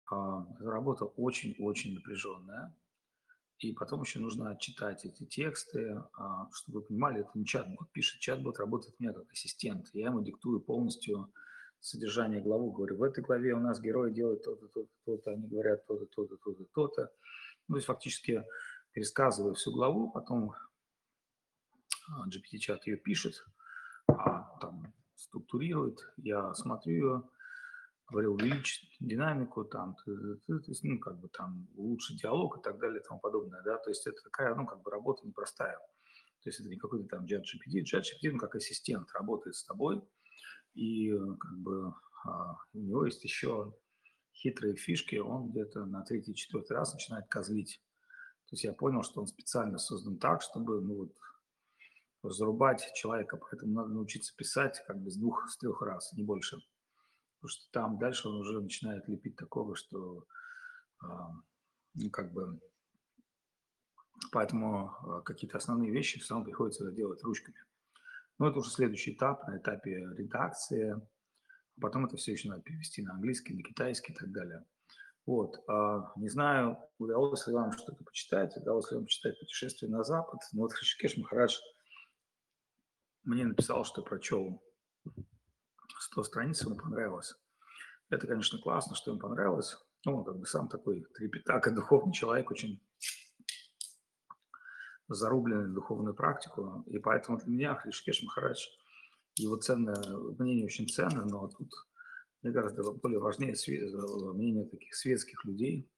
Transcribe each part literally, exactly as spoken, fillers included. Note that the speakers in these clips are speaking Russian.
А, эта работа очень-очень напряженная. И потом еще нужно читать эти тексты, а, чтобы вы понимали, это не чат-бот пишет. Чат-бот работает у меня как ассистент. Я ему диктую полностью содержание главы. Говорю, в этой главе у нас герои делают то-то, то-то, то-то, они говорят то-то, то-то, то-то, то-то. Ну, то есть фактически пересказываю всю главу, потом а, джи пи ти-чат ее пишет, а, там, структурирует, я смотрю ее, говорю, увеличить динамику, там, т- т- то есть, ну, как бы там улучшить диалог и так далее и тому подобное, да, то есть это такая, ну, как бы работа непростая. То есть это не какой-то там чат джи пи ти, чат джи пи ти, он как ассистент работает с тобой, и э, как бы а, у него есть еще хитрые фишки, он где-то на третий-четвертый раз начинает козлить. То есть я понял, что он специально создан так, чтобы, ну, вот, зарубать человека, поэтому надо научиться писать как бы с двух, с трех раз, не больше. Потому что там дальше он уже начинает лепить такого, что а, ну, как бы, поэтому а, какие-то основные вещи все равно приходится делать ручками. Но это уже следующий этап, на этапе редакции. Потом это все еще надо перевести на английский, на китайский и так далее. Вот. а, Не знаю, удалось ли вам что-то почитать, удалось ли вам почитать «Путешествие на Запад». Но вот Хришикеш Махарадж мне написал, что прочел сто страниц, ему понравилось. Это, конечно, классно, что им понравилось. Ну, он как бы сам такой трепетак и духовный человек, очень зарубленный в духовную практику. И поэтому для меня Хришикеш Махарадж, его ценное мнение очень ценно, но тут мне гораздо более важнее мнение таких светских людей.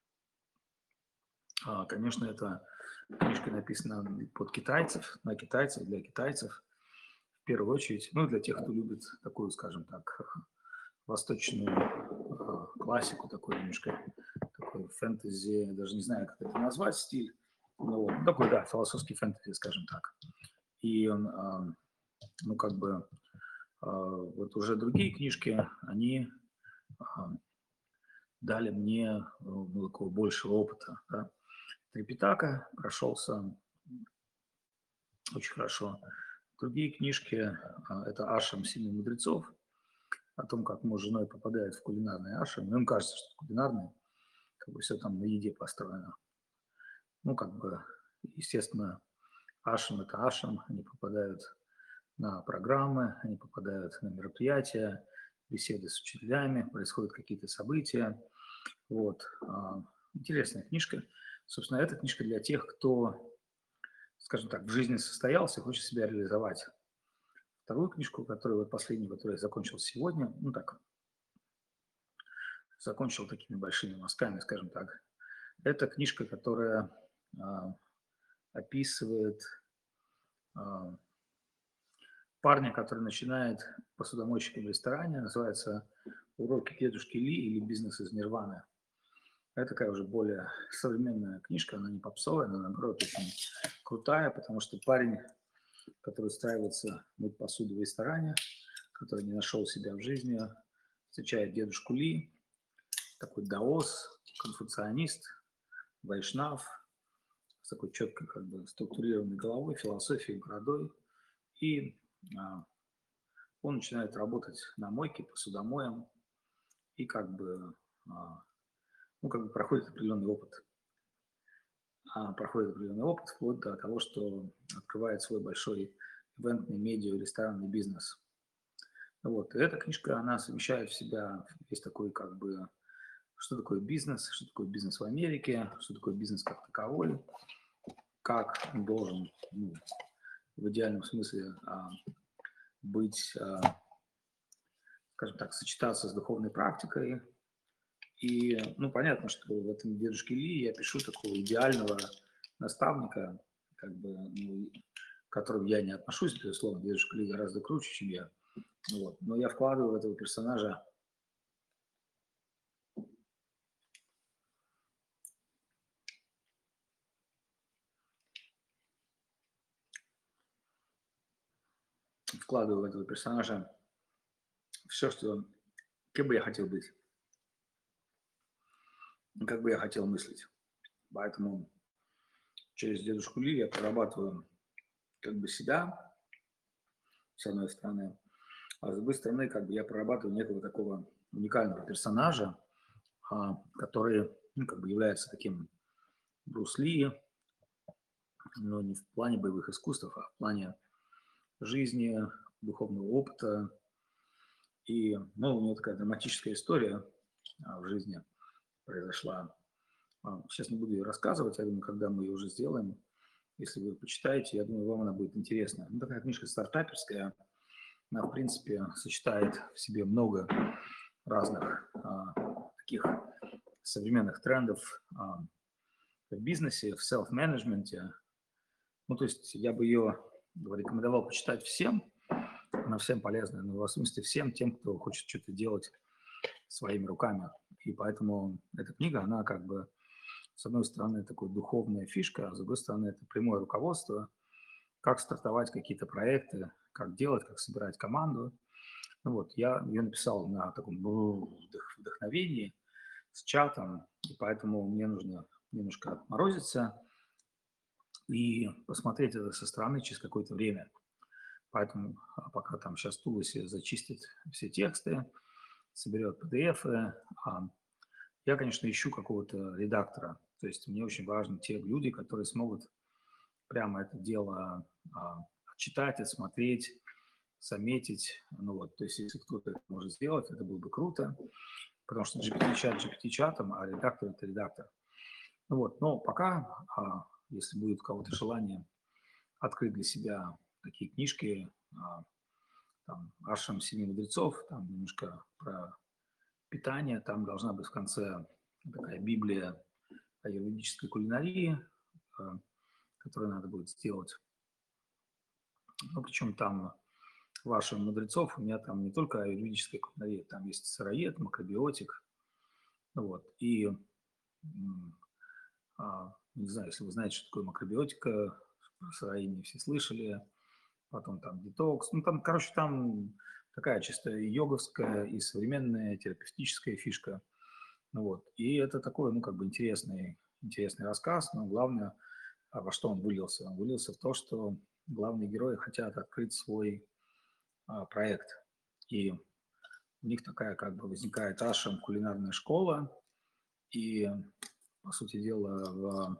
А, Конечно, эта книжка написана под китайцев, на китайцев, для китайцев в первую очередь. Ну, для тех, кто любит такую, скажем так, восточную а, классику, такой немножко такой фэнтези, даже не знаю, как это назвать, стиль. Ну, вот, такой, да, философский фэнтези, скажем так. И он, а, ну, как бы, а, вот уже другие книжки, они а, дали мне ну, такого большего опыта. Да. Трипитака прошелся очень хорошо. Другие книжки а, – это «Ашам семи мудрецов», о том, как муж с женой попадают в кулинарный ашам. Ну, им кажется, что это кулинарный, как бы все там на еде построено. Ну, как бы, естественно, ашам – это ашам, они попадают на программы, они попадают на мероприятия, беседы с учителями, происходят какие-то события. Вот. а, Интересная книжка. Собственно, эта книжка для тех, кто, скажем так, в жизни состоялся и хочет себя реализовать. Вторую книжку, которую, вот последнюю, которую я закончил сегодня, ну так, закончил такими большими мазками, скажем так, это книжка, которая а, описывает а, парня, который начинает посудомойщиком в ресторане, называется «Уроки дедушки Ли» или «Бизнес из Нирваны». Это такая уже более современная книжка, она не попсовая, она, наоборот, очень крутая, потому что парень, который устраивается мыть посуду в ресторане, который не нашел себя в жизни, встречает дедушку Ли, такой даос, конфуцианист, вайшнав, с такой четкой как бы структурированной головой, философией, бородой. И а, он начинает работать на мойке, посудомоем, и как бы, а, ну, как бы проходит определенный опыт. А, проходит определенный опыт вплоть до того, что открывает свой большой ивентный медиа ресторанный бизнес. Вот. И эта книжка, она совмещает в себя весь такой как бы, что такое бизнес, что такое бизнес в Америке, что такое бизнес как таковой, как он должен, ну, в идеальном смысле а, быть, а, скажем так, сочетаться с духовной практикой. И, ну, понятно, что в этом дедушке Ли я пишу такого идеального наставника, как бы, ну, к которому я не отношусь, безусловно, дедушка Ли гораздо круче, чем я. Вот. Но я вкладываю в этого персонажа вкладываю в этого персонажа все, что кем бы я хотел быть, как бы я хотел мыслить. Поэтому через дедушку Ли я прорабатываю как бы себя, с одной стороны, а с другой стороны, как бы я прорабатываю некого такого уникального персонажа, а, который, ну, как бы является таким Брус Ли, но не в плане боевых искусств, а в плане жизни, духовного опыта. И, ну, у него такая драматическая история а, в жизни произошла. А, Сейчас не буду ее рассказывать, я думаю, когда мы ее уже сделаем, если вы почитаете, я думаю, вам она будет интересна. Ну, такая книжка стартаперская, она, в принципе, сочетает в себе много разных а, таких современных трендов а, в бизнесе, в селф-менеджменте. Ну, то есть я бы ее рекомендовал почитать всем, она всем полезна, но в смысле всем тем, кто хочет что-то делать своими руками. И поэтому эта книга, она как бы, с одной стороны, такой духовная фишка, а с другой стороны, это прямое руководство, как стартовать какие-то проекты, как делать, как собирать команду. Ну вот, я ее написал на таком вдох- вдохновении с чатом, и поэтому мне нужно немножко отморозиться и посмотреть это со стороны через какое-то время. Поэтому а, пока там сейчас Тулоси зачистит все тексты, соберет пи ди эфы, а, я, конечно, ищу какого-то редактора. То есть мне очень важны те люди, которые смогут прямо это дело а, читать, отсмотреть, заметить. Ну вот, то есть если кто-то это может сделать, это было бы круто, потому что джи пи ти-чат джи пи ти-чатом, а редактор – это редактор. Ну вот, но пока, а, если будет у кого-то желание открыть для себя такие книжки, а, там, Ашрам Семи Мудрецов, там немножко про питание, там должна быть в конце такая Библия аюрведической кулинарии, а, которую надо будет сделать. Ну, причем там ваших мудрецов, у меня там не только аюрведическая кулинария, там есть сыроед, макробиотик, ну вот, и м, а, не знаю, если вы знаете, что такое макробиотика, про сыроедение все слышали, потом там детокс, ну там, короче, там такая чисто йоговская и современная терапевтическая фишка, ну вот, и это такой, ну, как бы интересный, интересный рассказ, но главное, а во что он вылился? Он вылился в то, что главные герои хотят открыть свой а, проект, и у них такая как бы возникает ашрам, кулинарная школа, и, по сути дела, в,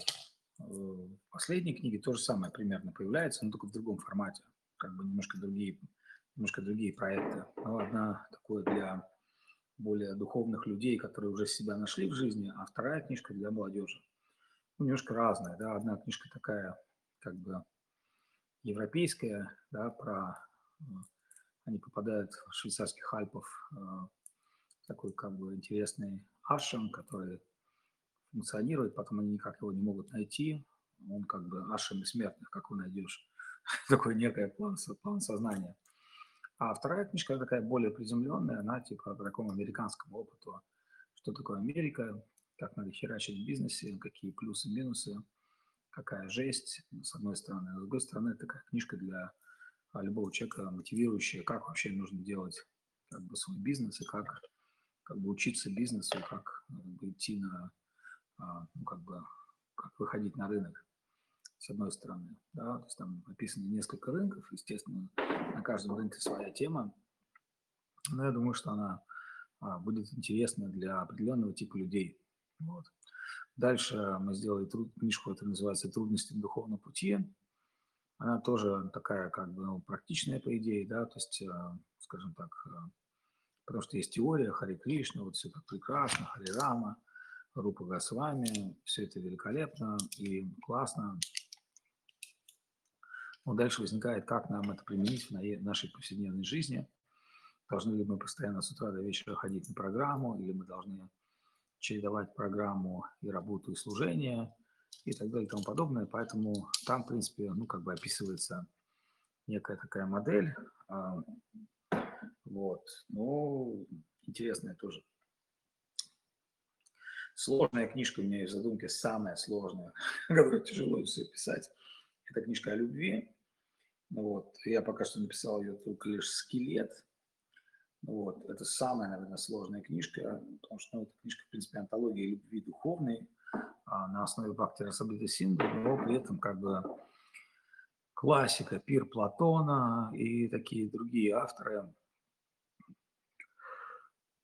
в последней книге то же самое примерно появляется, но только в другом формате, как бы немножко другие, немножко другие проекты. Ну, одна такое для более духовных людей, которые уже себя нашли в жизни, а вторая книжка для молодежи. Ну, немножко разная, да, одна книжка такая как бы европейская, да, про э, они попадают в швейцарских Альпов, э, такой как бы интересный ашрам, который функционирует, потом они никак его не могут найти. Он как бы ашрам бессмертных, как вы найдешь. Такое некое план, план сознания. А вторая книжка такая более приземленная, она типа по такому американскому опыту, что такое Америка, как надо херачить в бизнесе, какие плюсы, минусы, какая жесть, с одной стороны. А с другой стороны, это такая книжка для а, любого человека, мотивирующая, как вообще нужно делать как бы свой бизнес и как, как бы учиться бизнесу, как э, идти на, а, ну, как бы, как выходить на рынок, с одной стороны. Да? То есть там описано несколько рынков, естественно, на каждом рынке своя тема, но я думаю, что она а, будет интересна для определенного типа людей. Вот. Дальше мы сделали труд, книжку, это называется «Трудности духовного пути». Она тоже такая как бы ну, практичная по идее, да, то есть, э, скажем так, э, потому что есть теория Хари Кришна, вот все так прекрасно, Хари Рама, Рупа Госвами, все это великолепно и классно. Но дальше возникает, как нам это применить в нашей повседневной жизни. Должны ли мы постоянно с утра до вечера ходить на программу, или мы должны чередовать программу и работу, и служение, и так далее, и тому подобное. Поэтому там, в принципе, ну, как бы описывается некая такая модель. а, Вот. Ну, интересная тоже. Сложная книжка у меня есть в задумке, самая сложная, которую тяжело все писать. Это книжка о любви. Ну вот. Я пока что написал ее только лишь скелет. Ну вот. Это самая, наверное, сложная книжка, потому что ну, это книжка, в принципе, антология любви духовной а, на основе Бхакти Расамрита Синду, но при этом как бы классика, пир Платона и такие другие авторы.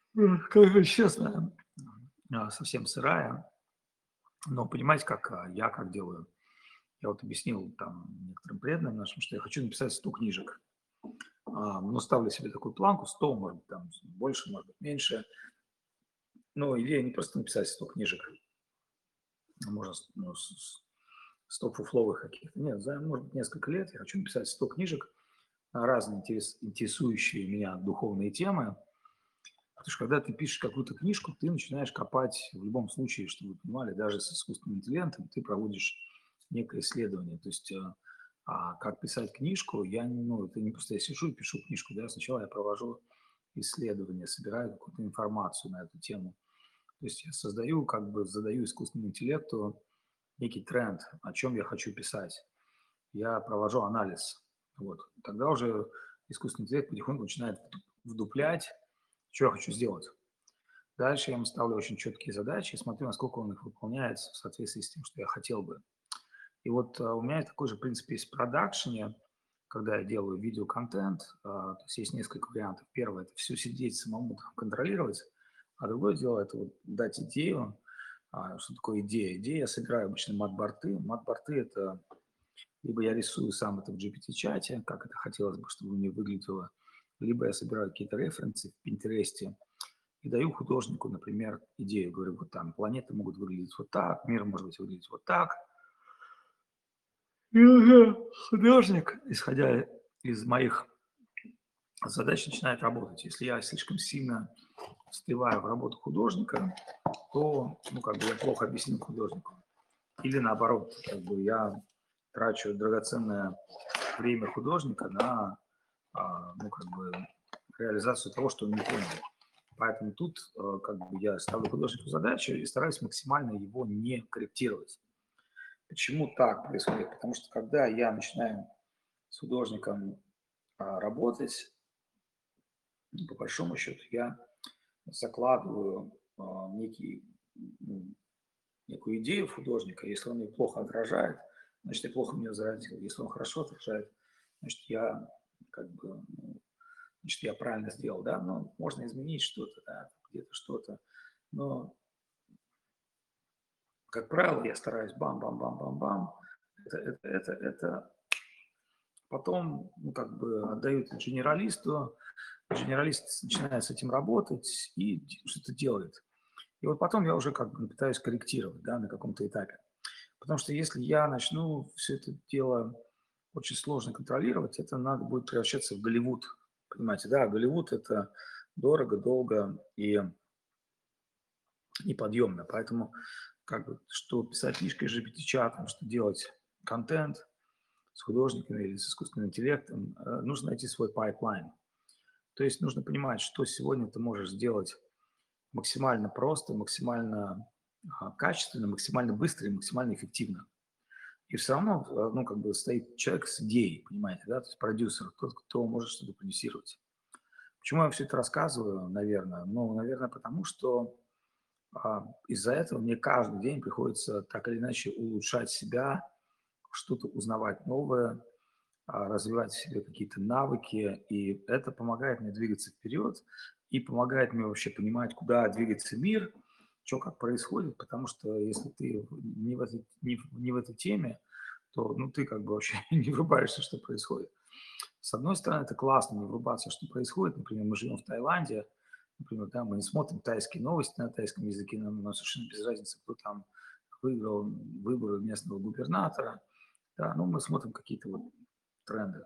М, Скажу честно, а, совсем сырая, но понимаете, как а, я как делаю? Я вот объяснил там некоторым преданным нашим, что я хочу написать сто книжек. А, ну, ставлю себе такую планку, сто, может быть, там больше, может быть, меньше. Но идея не просто написать сто книжек, а можно с- ну, с- с- сто фуфловых каких-то. Нет, за, может быть, несколько лет я хочу написать сто книжек на разные интерес- интересующие меня духовные темы. Потому что когда ты пишешь какую-то книжку, ты начинаешь копать в любом случае, чтобы вы понимали, даже с искусственным интеллектом ты проводишь некое исследование. То есть а, а как писать книжку, я не, ну, это не просто я сижу и пишу книжку, да, сначала я провожу исследование, собираю какую-то информацию на эту тему. То есть я создаю, как бы задаю искусственному интеллекту некий тренд, о чем я хочу писать. Я провожу анализ. Вот. Тогда уже искусственный интеллект потихоньку начинает вдуплять, что я хочу сделать. Дальше я ему ставлю очень четкие задачи и смотрю, насколько он их выполняет в соответствии с тем, что я хотел бы. И вот а, у меня такой же принцип есть в продакшене, когда я делаю видеоконтент. А, то есть есть несколько вариантов. Первое – это все сидеть самому там контролировать, а другое дело – это вот дать идею. А, что такое идея? Идея я собираю обычно мат-борты. Мат-борты – это либо я рисую сам это в джи пи ти-чате, как это хотелось бы, чтобы мне выглядело, либо я собираю какие-то референсы в Пинтересте, и даю художнику, например, идею. Говорю, вот там планеты могут выглядеть вот так, мир может быть выглядеть вот так. И уже художник, исходя из моих задач, начинает работать. Если я слишком сильно встреваю в работу художника, то, ну, как бы я плохо объяснил художнику. Или наоборот, как бы я трачу драгоценное время художника на, а, ну, как бы реализацию того, что он не понял. Поэтому тут э, как бы я ставлю художнику задачу и стараюсь максимально его не корректировать. Почему так происходит? Потому что когда я начинаю с художником а, работать, ну, по большому счету я закладываю а, некий, ну, некую идею в художника. Если он ее плохо отражает, значит, я плохо ее заразил. Если он хорошо отражает, значит, я как бы, ну, значит, я правильно сделал, да, но можно изменить что-то, да, где-то что-то, но как правило, я стараюсь бам-бам-бам-бам-бам. Это, это, это, это потом, ну, как бы отдают генералисту, генералист начинает с этим работать и что-то делает. И вот потом я уже как бы пытаюсь корректировать, да, на каком-то этапе. Потому что если я начну все это дело очень сложно контролировать, это надо будет превращаться в Голливуд. Понимаете, да, Голливуд – это дорого, долго и неподъемно. Поэтому как бы, что писать книжкой джи пи ти-чатом, что делать контент с художниками или с искусственным интеллектом, э, нужно найти свой пайплайн. То есть нужно понимать, что сегодня ты можешь сделать максимально просто, максимально а, качественно, максимально быстро и максимально эффективно. И все равно, э, ну, как бы стоит человек с идеей, понимаете, да, то есть продюсер, тот, кто может что-то продюсировать. Почему я все это рассказываю, наверное? Ну, наверное, потому что а, из-за этого мне каждый день приходится так или иначе улучшать себя, что-то узнавать новое, а, развивать в себе какие-то навыки, и это помогает мне двигаться вперед и помогает мне вообще понимать, куда двигается мир, что как происходит, потому что если ты не в этой, не, в- не в этой теме, то ну, ты как бы вообще не врубаешься, что происходит. С одной стороны, это классно не врубаться, что происходит. Например, мы живем в Таиланде, например, да, мы не смотрим тайские новости на тайском языке, нам, нам совершенно без разницы, кто там выиграл выборы местного губернатора. Да, ну, мы смотрим какие-то вот тренды.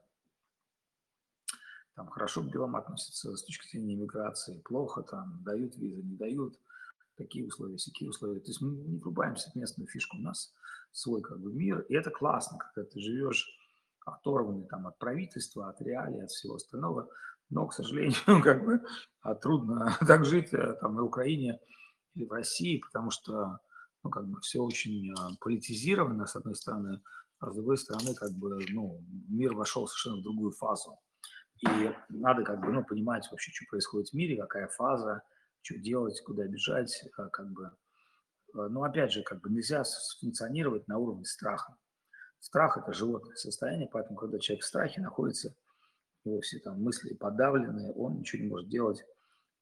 Там хорошо к белым относятся с точки зрения иммиграции, плохо там, дают визы, не дают, такие условия, всякие условия. То есть мы не врубаемся в местную фишку, у нас свой как бы мир, и это классно, когда ты живешь оторванный там от правительства, от реалий, от всего остального. Но, к сожалению, как бы а, трудно так жить э, там на Украине или в России, потому что ну, как бы все очень а, политизировано, с одной стороны, а с другой стороны, как бы, ну, мир вошел совершенно в другую фазу. И надо как бы, ну, понимать вообще, что происходит в мире, какая фаза, что делать, куда бежать, а, как бы. А, Но опять же, как бы нельзя функционировать на уровне страха. Страх – это животное состояние, поэтому, когда человек в страхе находится, его все там мысли подавленные, он ничего не может делать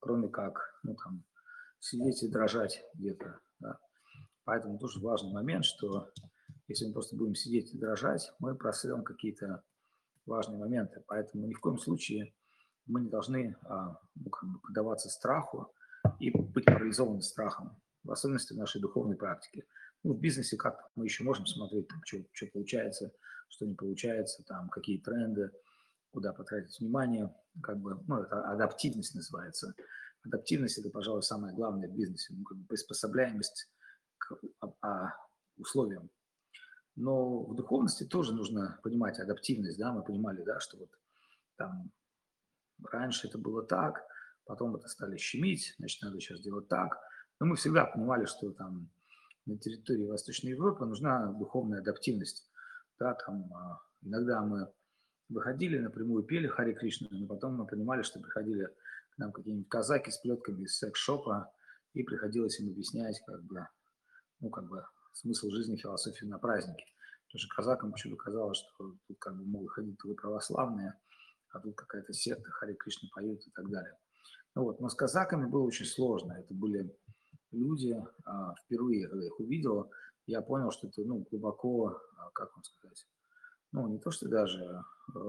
кроме как, ну, там, сидеть и дрожать где-то, да. Поэтому тоже важный момент, что если мы просто будем сидеть и дрожать, мы просрем какие-то важные моменты. Поэтому ни в коем случае мы не должны а, ну, как бы поддаваться страху и быть парализованы страхом, в особенности в нашей духовной практике. Ну, в бизнесе как мы еще можем смотреть, там, что, что получается, что не получается, там, какие тренды, куда потратить внимание, как бы, ну, это адаптивность называется. Адаптивность – это, пожалуй, самое главное в бизнесе, ну, как бы приспособляемость к а, а, условиям. Но в духовности тоже нужно понимать адаптивность, да, мы понимали, да, что вот там раньше это было так, потом это стали щемить, значит, надо сейчас делать так. Но мы всегда понимали, что там на территории Восточной Европы нужна духовная адаптивность. Да, там а, иногда мы выходили напрямую, пели Харе Кришна, но потом мы понимали, что приходили к нам какие-нибудь казаки с плетками из секс-шопа, и приходилось им объяснять, как бы, ну, как бы смысл жизни, философию на празднике. Потому что казакам почему-то казалось, что тут как бы могут ходить только православные, а тут какая-то секта, Харе Кришна поют и так далее. Ну вот, но с казаками было очень сложно. Это были люди, а, впервые, когда я их увидел, я понял, что это, ну, глубоко, а, как вам сказать, ну, не то, что даже,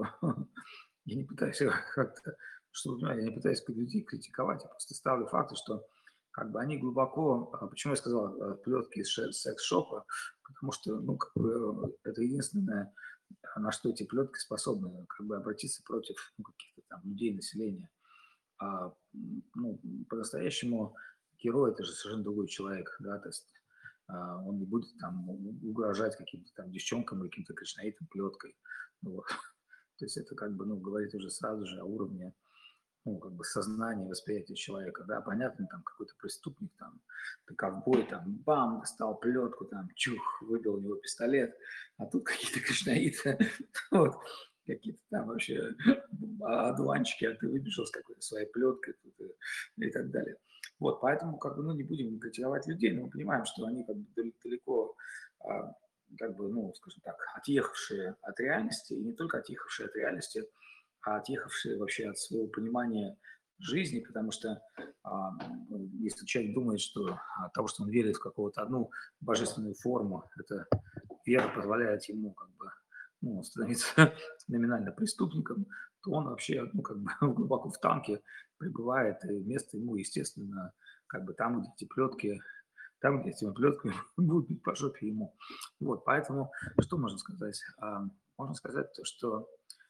я не пытаюсь как-то, чтобы, понимаете, я не пытаюсь людей критиковать, я просто ставлю факты, что как бы они глубоко, а, почему я сказал а, плетки из ше- секс-шопа, потому что, ну, как бы это единственное, а, на что эти плетки способны, как бы обратиться против, ну, каких-то там людей, населения. А, м, ну, по-настоящему герой – это же совершенно другой человек, да, то есть а, он не будет там у- угрожать каким-то там девчонкам или каким-то кришнаитам плеткой. Ну вот. То есть это как бы, ну, говорит уже сразу же о уровне, ну, как бы сознания, восприятия человека, да, понятно, там какой-то преступник, там, ты ковбой, там, бам, достал плетку, там, чух, выбил у него пистолет, а тут какие-то кришнаиты, вот, какие-то там вообще одуванчики, а ты выбежал с какой-то своей плеткой тут, и, и так далее. Вот, поэтому, как бы, ну, не будем критиковать людей, но мы понимаем, что они как бы далеко, а, как бы, ну, скажем так, отъехавшие от реальности, и не только отъехавшие от реальности, а отъехавшие вообще от своего понимания жизни, потому что а, если человек думает, что от того, что он верит в какую-то одну божественную форму, эта вера позволяет ему как бы, ну, становиться номинально преступником, то он вообще, ну, как бы глубоко в танке пребывает, и место ему, естественно, как бы там, где эти плетки, там, где этими плетками будут бить по жопе ему. Вот, поэтому что можно сказать? А, можно сказать то, что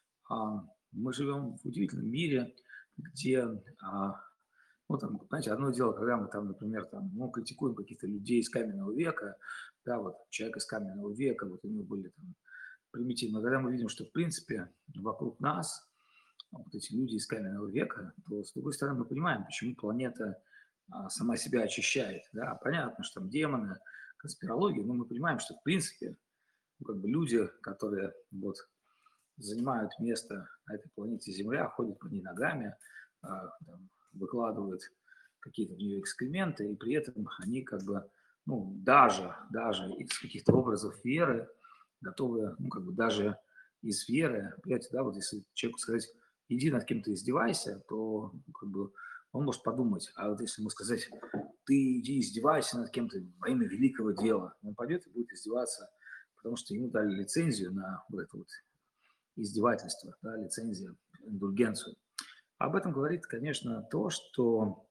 а, мы живем в удивительном мире, где, а, ну, там, знаете, одно дело, когда мы там, например, там, ну, критикуем каких-то людей из каменного века, да, вот человек из каменного века, вот у него были там примитивно, когда мы видим, что, в принципе, вокруг нас вот эти люди из каменного века, то, с другой стороны, мы понимаем, почему планета а, сама себя очищает, да, понятно, что там демоны, конспирология, но мы понимаем, что, в принципе, ну, как бы люди, которые вот занимают место на этой планете Земля, ходят по ней ногами, а, там, выкладывают какие-то в нее экскременты, и при этом они как бы, ну, даже, даже из каких-то образов веры готовы, ну, как бы даже из веры, понимаете, да, вот если человеку сказать, иди над кем-то издевайся, то, ну, как бы он может подумать, а вот если ему сказать, ты иди издевайся над кем-то во имя великого дела, он пойдет и будет издеваться, потому что ему дали лицензию на вот это вот издевательство, да, лицензия, индульгенцию. Об этом говорит, конечно, то, что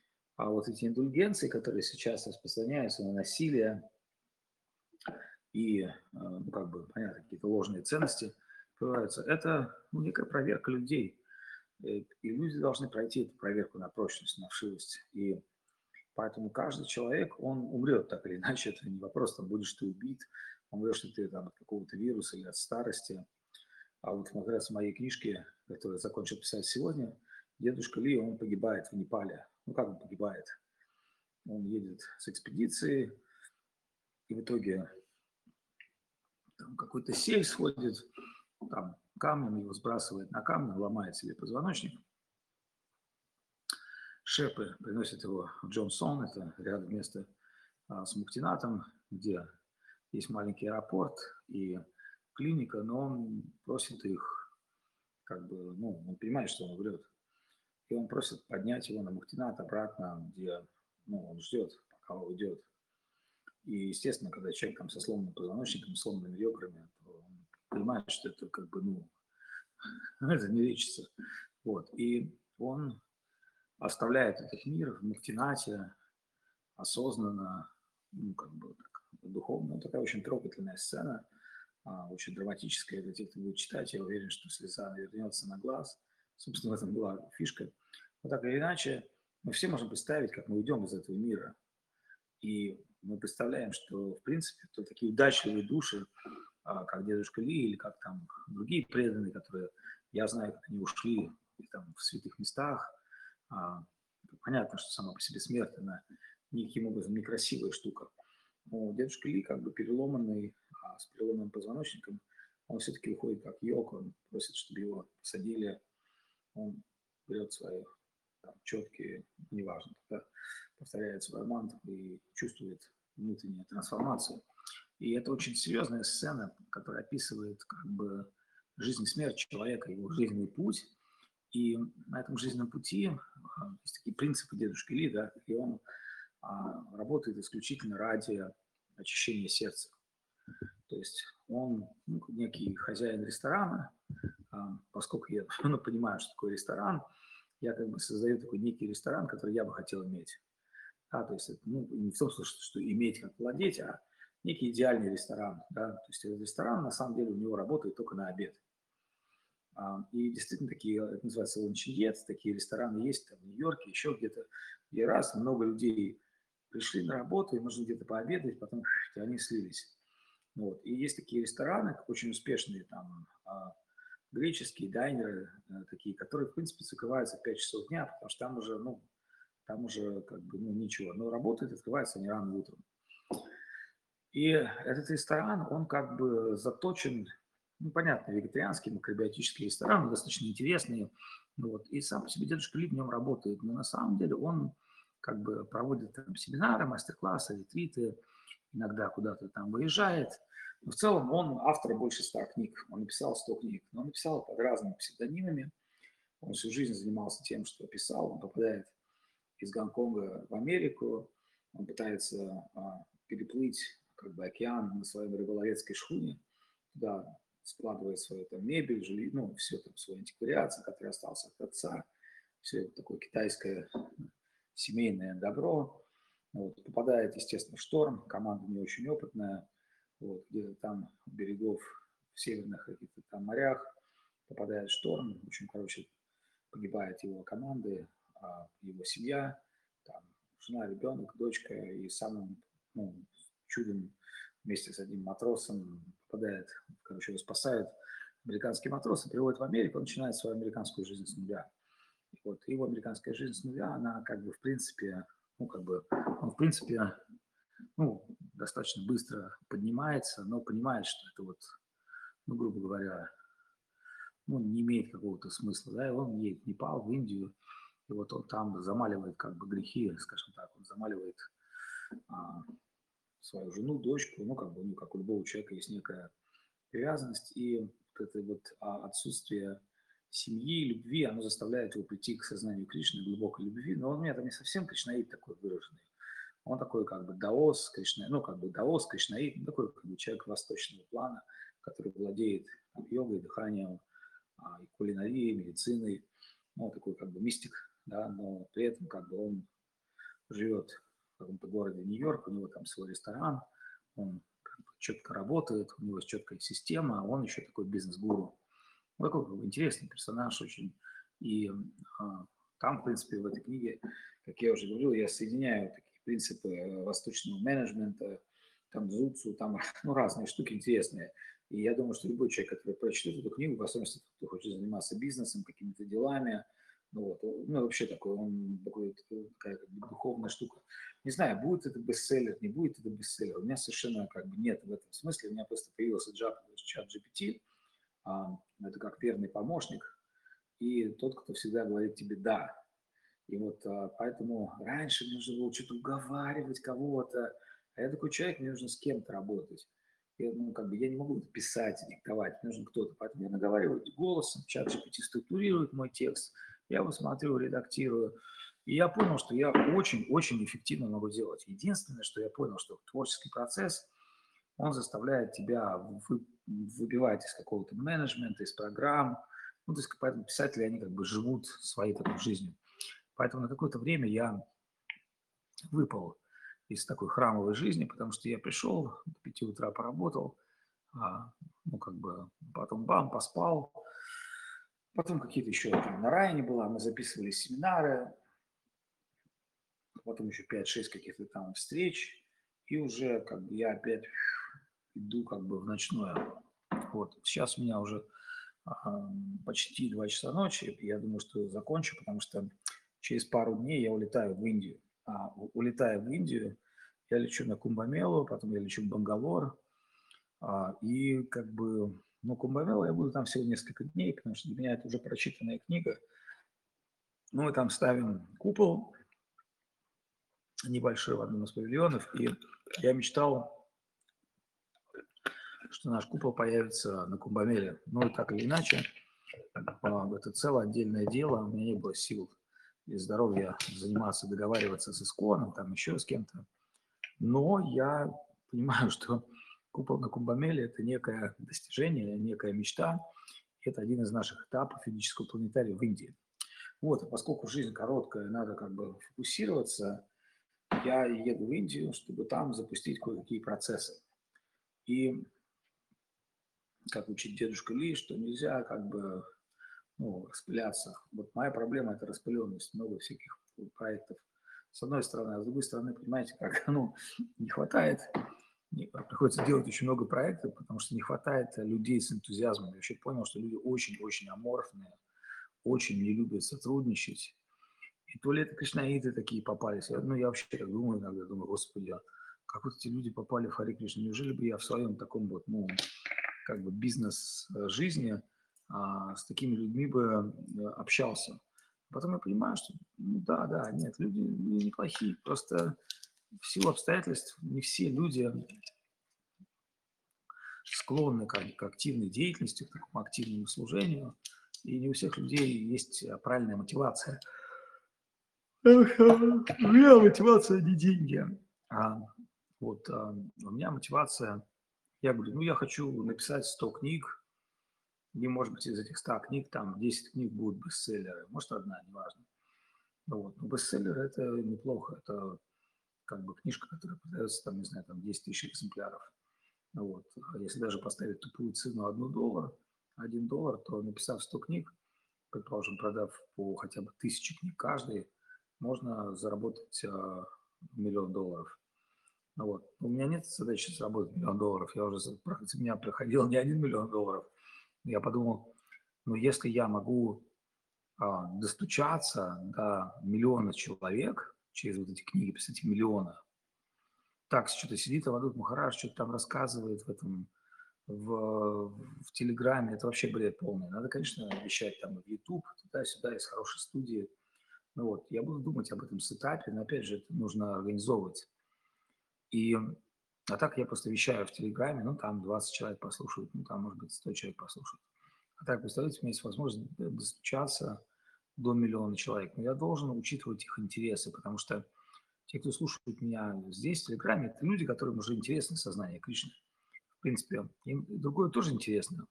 а вот эти индульгенции, которые сейчас распространяются на насилие и, э, ну, как бы, понятно, какие-то ложные ценности появляются, это, ну, некая проверка людей. И люди должны пройти эту проверку на прочность, на вшивость. И поэтому каждый человек, он умрет так или иначе. Это не вопрос, там, будешь ты убит, умрешь ли ты там, от какого-то вируса или от старости. А вот как раз в моей книжке, которую я закончил писать сегодня, дедушка Ли, он погибает в Непале. Ну, как он погибает? Он едет с экспедицией, и в итоге там какой-то сель сходит, там камнем его сбрасывает на камни, ломает себе позвоночник. Шепы приносят его в Джонсон, это рядом место а, с Муктинатом, где есть маленький аэропорт и клиника, но он просит их, как бы, ну, он понимает, что он врет. и он просит поднять его на Мухтинат обратно, где, ну, он ждет, пока он уйдет. И, естественно, когда человек там со сломанным позвоночником, сломанными ребрами, то он понимает, что это как бы, ну, это не лечится. Вот. И он оставляет этот мир в Мухтинате осознанно, ну, как бы так, духовно. Ну, такая очень трогательная сцена, а, очень драматическая. Для тех, кто будет читать, я уверен, что слеза вернется на глаз. Собственно, в этом была фишка. Но так или иначе, мы все можем представить, как мы уйдем из этого мира. И мы представляем, что, в принципе, то такие удачливые души, а, как дедушка Ли или как там другие преданные, которые, я знаю, как они ушли и там в святых местах. А, понятно, что сама по себе смерть, она никаким образом некрасивая штука. Но дедушка Ли, как бы переломанный, а, с переломанным позвоночником, он все-таки уходит как йог, он просит, чтобы его посадили, он берет свои там, четкие, неважно, тогда повторяет свою мантру и чувствует внутреннюю трансформацию. И это очень серьезная сцена, которая описывает как бы жизнь и смерть человека, его жизненный путь. И на этом жизненном пути а, есть такие принципы дедушки Ли, да, и он а, работает исключительно ради очищения сердца. То есть он, ну, некий хозяин ресторана, а, поскольку я ну, понимаю, что такое ресторан, я как бы создаю такой некий ресторан, который я бы хотел иметь. А, то есть это, ну, не в том смысле, что иметь как владеть, а некий идеальный ресторан. Да? То есть этот ресторан, на самом деле, у него работает только на обед. А, и действительно такие, это называется ланчиет, такие рестораны есть там, в Нью-Йорке, еще где-то. И раз много людей пришли на работу, им нужно где-то пообедать, потом они слились. Вот. И есть такие рестораны, очень успешные, там, а, греческие дайнеры, а, такие, которые, в принципе, закрываются в пять часов дня, потому что там уже, ну, там уже как бы, ну, ничего. Но работает, открывается они рано утром. И этот ресторан, он как бы заточен, ну, понятно, вегетарианский, макробиотический ресторан, достаточно интересный. Ну, вот, и сам по себе дедушка Ли в нем работает. Но на самом деле он как бы проводит там семинары, мастер-классы, ретриты, иногда куда-то там выезжает. Но в целом он автор больше ста книг. Он написал сто книг. Но он написал под разными псевдонимами. Он всю жизнь занимался тем, что писал. Он попадает из Гонконга в Америку. Он пытается а, переплыть как бы океан на своей рыболовецкой шхуне. Туда складывает свою там мебель, жилье, ну, все там, свой антиквариат, который остался от отца. Все это такое китайское семейное добро. Вот, попадает, естественно, в шторм. Команда не очень опытная. Вот, где-то там у берегов в северных каких-то там морях попадает в шторм. В общем, короче, погибает его команды, его семья, там, жена, ребенок, дочка, и самым, ну, чудом вместе с одним матросом попадает, короче, его спасают американские матросы, приводят в Америку, он начинает свою американскую жизнь с нуля. И вот его американская жизнь с нуля, она как бы в принципе, ну как бы, он в принципе, ну, достаточно быстро поднимается, но понимает, что это вот, ну, грубо говоря, ну, не имеет какого-то смысла, да, и он едет в Непал, в Индию, и вот он там замаливает как бы грехи, скажем так, он замаливает а, свою жену, дочку, ну, как бы, ну, как у любого человека есть некая привязанность, и вот это вот а, отсутствие семьи, любви, оно заставляет его прийти к сознанию Кришны, глубокой любви, но он у меня там не совсем кришнаит такой выраженный. Он такой как бы даос, кришна, ну, как бы даос, кришнаит, ну, такой как бы человек восточного плана, который владеет там, йогой, дыханием, а, и кулинарией, медициной, ну, такой как бы мистик, да, но при этом как бы он живет в каком-то городе Нью-Йорк, у него там свой ресторан, он четко работает, у него есть четкая система, а он еще такой бизнес-гуру. Ну, такой как бы интересный персонаж очень. И а, там, в принципе, в этой книге, как я уже говорил, я соединяю такие принципы э, восточного менеджмента, там дзуцу, там ну, разные штуки интересные. И я думаю, что любой человек, который прочтет эту книгу, в особенности, кто хочет заниматься бизнесом, какими-то делами, ну, вот, ну, вообще такой, он такой, такая как бы духовная штука. Не знаю, будет это бестселлер, не будет это бестселлер. У меня совершенно как бы нет в этом смысле. У меня просто появился чат джи пи ти, а, это как верный помощник, и тот, кто всегда говорит тебе «да». И вот а, поэтому раньше мне нужно было что-то уговаривать кого-то, а я такой человек, мне нужно с кем-то работать. Я, ну, как бы, я не могу это писать, диктовать, мне нужен кто-то. Поэтому я наговариваю голосом, чат джи пи ти структурирует мой текст, Я его смотрю, редактирую. И я понял, что я очень-очень эффективно могу делать. Единственное, что я понял, что творческий процесс, он заставляет тебя вы- выбивать из какого-то менеджмента, из программ. Ну, то есть поэтому писатели, они как бы живут своей такой жизнью. Поэтому на какое-то время я выпал из такой храмовой жизни, потому что я пришел, до пяти утра поработал, а, ну, как бы, потом бам, поспал, потом какие-то еще там на Райане была, мы записывали семинары, потом еще пять-шесть каких-то там встреч, и уже как бы я опять иду как бы в ночное. Вот, сейчас у меня уже а, почти два часа ночи, я думаю, что закончу, потому что через пару дней я улетаю в Индию. А, у- улетая в Индию, я лечу на Кумбамелу, потом я лечу в Бангалор, а, и как бы, ну, Кумбамела я буду там всего несколько дней, потому что для меня это уже прочитанная книга. Ну, мы там ставим купол небольшой в одном из павильонов, и я мечтал, что наш купол появится на Кумбамеле. Ну, и так или иначе, а, это целое отдельное дело, у меня не было сил и здоровья заниматься, договариваться с Исконом, там еще с кем-то. Но я понимаю, что купол на Кумбамеле – это некое достижение, некая мечта. Это один из наших этапов юридического планетария в Индии. Вот, а поскольку жизнь короткая, надо как бы фокусироваться, я еду в Индию, чтобы там запустить кое-какие процессы. И как учит дедушка Ли, что нельзя как бы ну, распыляться. Вот моя проблема – это распыленность, много всяких проектов. С одной стороны, а с другой стороны, понимаете, как ну, не хватает, не, приходится делать очень много проектов, потому что не хватает людей с энтузиазмом. Я вообще понял, что люди очень-очень аморфные, очень не любят сотрудничать. И то ли это кришнаиты такие попались. Я, ну, я вообще так думаю иногда, думаю, господи, а как вот эти люди попали в Харе Кришна? Неужели бы я в своем таком вот, ну, как бы бизнес-жизни а, с такими людьми бы э, общался? Потом я понимаю, что, ну, да, да, нет, люди, люди неплохие, просто в силу обстоятельств не все люди склонны к, к активной деятельности, к такому активному служению, и не у всех людей есть э, правильная мотивация. Эх, а, У меня мотивация не деньги. А, вот, а, у меня мотивация, я говорю, ну, я хочу написать сто книг, и, может быть, из этих ста книг, там, десять книг будут бестселлеры, может, одна, неважно. Ну, вот. Но бестселлер – это неплохо, это как бы книжка, которая продается, там, не знаю, там, десять тысяч экземпляров. Ну, вот. А если даже поставить тупую цену один доллар, один доллар, то, написав сто книг, предположим, продав по хотя бы тысяче книг каждой, можно заработать а, миллион долларов. Ну, вот. У меня нет задачи заработать миллион долларов. Я уже, за- у меня проходил не один миллион долларов. Я подумал, ну, если я могу а, достучаться до миллиона человек через вот эти книги, кстати, миллиона, так что-то сидит Авадут Махарадж, что-то там рассказывает в этом, в, в Телеграме, это вообще бред полный. Надо, конечно, вещать там в YouTube, туда-сюда, из хорошей студии. Ну вот, я буду думать об этом сетапе, но опять же, это нужно организовывать. И, а так я просто вещаю в Телеграме, ну там двадцать человек послушают, ну там, может быть, сто человек послушают. А так, представляете, у меня есть возможность достучаться до миллиона человек. Но я должен учитывать их интересы, потому что те, кто слушают меня здесь, в Телеграме, это люди, которым уже интересно сознание Кришны. В принципе, им другое тоже интересно,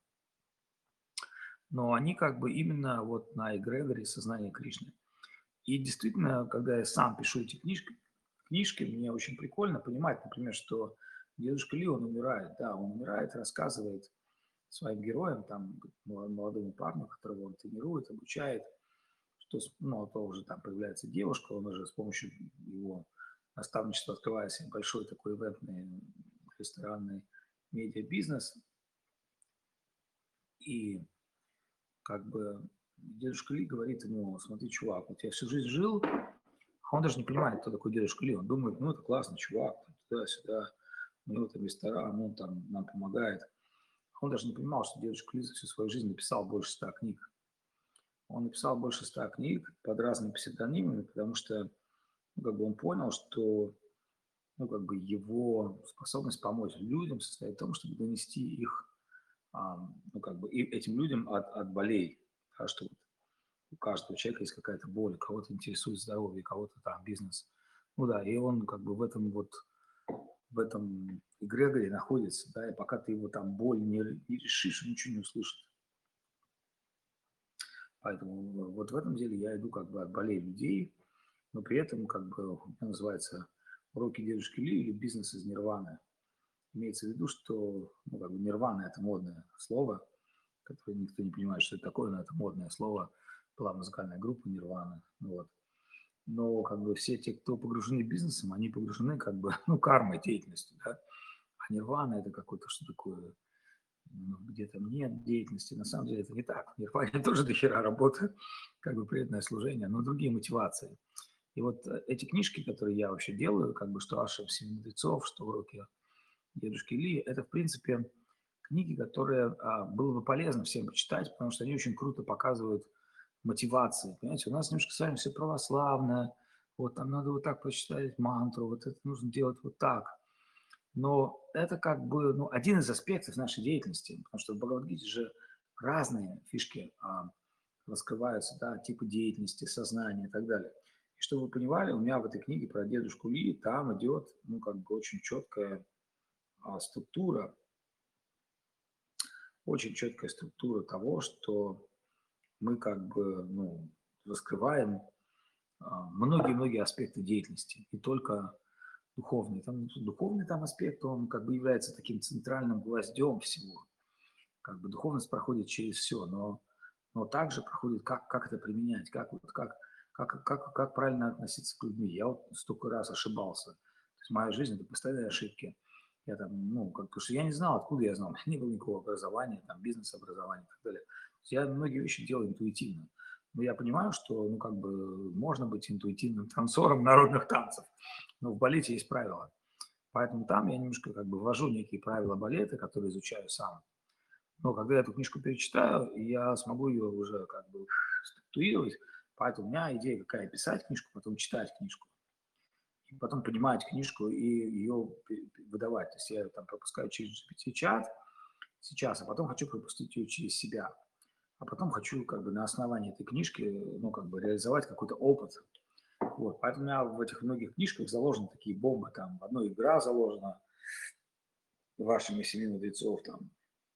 но они как бы именно вот на эгрегоре сознания Кришны. И действительно, когда я сам пишу эти книжки, книжки, мне очень прикольно понимать, например, что дедушка Ли, он умирает, да, он умирает, рассказывает своим героям, там, молодому парню, которого он тренирует, обучает, что, ну, а то уже там появляется девушка, он уже с помощью его наставничества открывает себе большой такой ивентный ресторанный медиабизнес, и как бы дедушка Ли говорит ему, смотри, чувак, вот я всю жизнь жил, а он даже не понимает, кто такой дедушка Ли. Он думает, ну, это классный чувак, туда-сюда, у него там ресторан, он там нам помогает. Он даже не понимал, что дедушка Ли за всю свою жизнь написал больше ста книг. Он написал больше ста книг под разными псевдонимами, потому что ну, как бы он понял, что ну, как бы его способность помочь людям состоит в том, чтобы донести их, а, ну, как бы и этим людям от, от болей. Да, что вот каждого человека есть какая-то боль, кого-то интересует здоровье, кого-то там бизнес. Ну да, и он как бы в этом вот, в этом эгрегоре находится, да, и пока ты его там боль не, не решишь, он ничего не услышит. Поэтому вот в этом деле я иду как бы от болей людей, но при этом как бы это называется уроки дедушки Ли или бизнес из нирваны. Имеется в виду, что ну, как бы нирвана – это модное слово, которое никто не понимает, что это такое, но это модное слово. Была музыкальная группа Нирвана. Ну, вот. Но как бы все те, кто погружены бизнесом, они погружены как бы, ну, кармой, деятельностью, да. А нирвана – это какое-то что такое, ну, где там нет деятельности. На самом деле это не так. В нирване тоже до хера работы, как бы преданное служение, но другие мотивации. И вот э, эти книжки, которые я вообще делаю, как бы что Аша Семь мудрецов, что уроки дедушки Ли, это, в принципе, книги, которые а, было бы полезно всем почитать, потому что они очень круто показывают мотивации. Понимаете, у нас немножко с вами все православное, вот там надо вот так прочитать мантру, вот это нужно делать вот так. Но это как бы ну, один из аспектов нашей деятельности, потому что в Бхагавад-гите же разные фишки а, раскрываются, да, типы деятельности, сознания и так далее. И чтобы вы понимали, у меня в этой книге про дедушку Ли там идет, ну, как бы очень четкая а, структура, очень четкая структура того, что мы как бы ну, раскрываем а, многие-многие аспекты деятельности, не только духовный. Там, духовный там аспект, он как бы является таким центральным гвоздем всего. Как бы духовность проходит через все, но, но также проходит, как, как это применять, как, вот, как, как, как, как правильно относиться к людьми. Я вот столько раз ошибался. То есть моя жизнь – это постоянные ошибки. Я там, ну, как, потому что я не знал, откуда я знал. У меня не было никакого образования, там, бизнес-образования и так далее. То есть я многие вещи делал интуитивно. Но я понимаю, что, ну, как бы, можно быть интуитивным танцором народных танцев, но в балете есть правила. Поэтому там я немножко как бы ввожу некие правила балета, которые изучаю сам. Но когда я эту книжку перечитаю, я смогу ее уже как бы структурировать. Поэтому у меня идея какая – писать книжку, потом читать книжку и потом понимать книжку и ее выдавать. То есть я там пропускаю через джи пи ти-чат сейчас, а потом хочу пропустить ее через себя. А потом хочу как бы на основании этой книжки, ну, как бы реализовать какой-то опыт. Вот. Поэтому у меня в этих многих книжках заложены такие бомбы. Там в одной игра заложена вашими семи мудрецов. Там,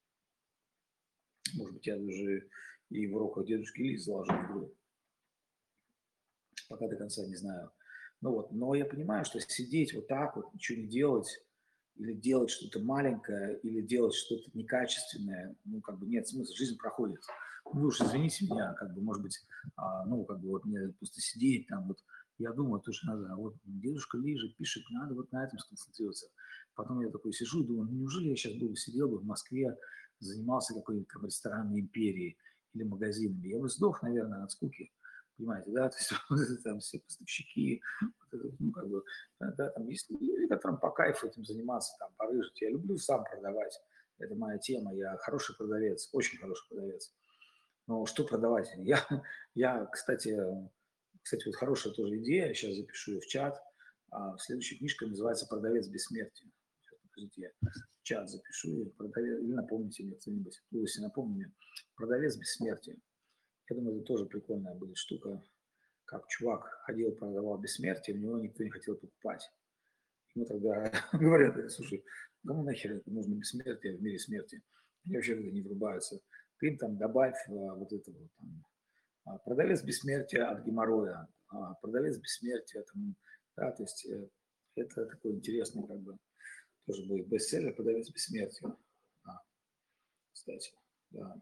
может быть, я даже и в уроках дедушки Ли заложу игру. Пока до конца не знаю. Ну вот, но я понимаю, что сидеть вот так вот, ничего не делать, или делать что-то маленькое, или делать что-то некачественное, ну, как бы нет смысла, жизнь проходит. Ну, вы уж извините меня, как бы, может быть, а, ну, как бы вот мне просто сидеть там, вот, я думаю, тоже надо, а вот дедушка Ли же пишет, надо вот на этом сконцентрироваться. Потом я такой сижу и думаю, ну, неужели я сейчас бы сидел бы в Москве, занимался какой-нибудь там ресторанной империей или магазинами, я бы сдох, наверное, от скуки. Понимаете, да, то есть вот это, там все поставщики, вот это, ну, как бы, да, там есть люди, которым по кайфу этим заниматься, там, порыжить. Я люблю сам продавать, это моя тема, я хороший продавец, очень хороший продавец. Но что продавать? Я, я кстати, кстати, вот хорошая тоже идея, сейчас запишу ее в чат. А, следующая книжка называется «Продавец бессмертия». Сейчас, подождите, я в чат запишу ее, продавец, или напомните мне кто-нибудь, ну, если напомни мне, «Продавец бессмертия». Я думаю, это тоже прикольная будет штука, как чувак ходил, продавал бессмертие, у него никто не хотел покупать. Ему тогда говорят, слушай, кому нахер это нужно бессмертие в мире смерти? Они вообще не врубаются. Ты им там добавь а, вот это вот там, а, продавец бессмертия от геморроя, а, продавец бессмертия, там, да, то есть э, это такой интересный как бы тоже будет бестселлер «Продавец бессмертия». А, кстати, да.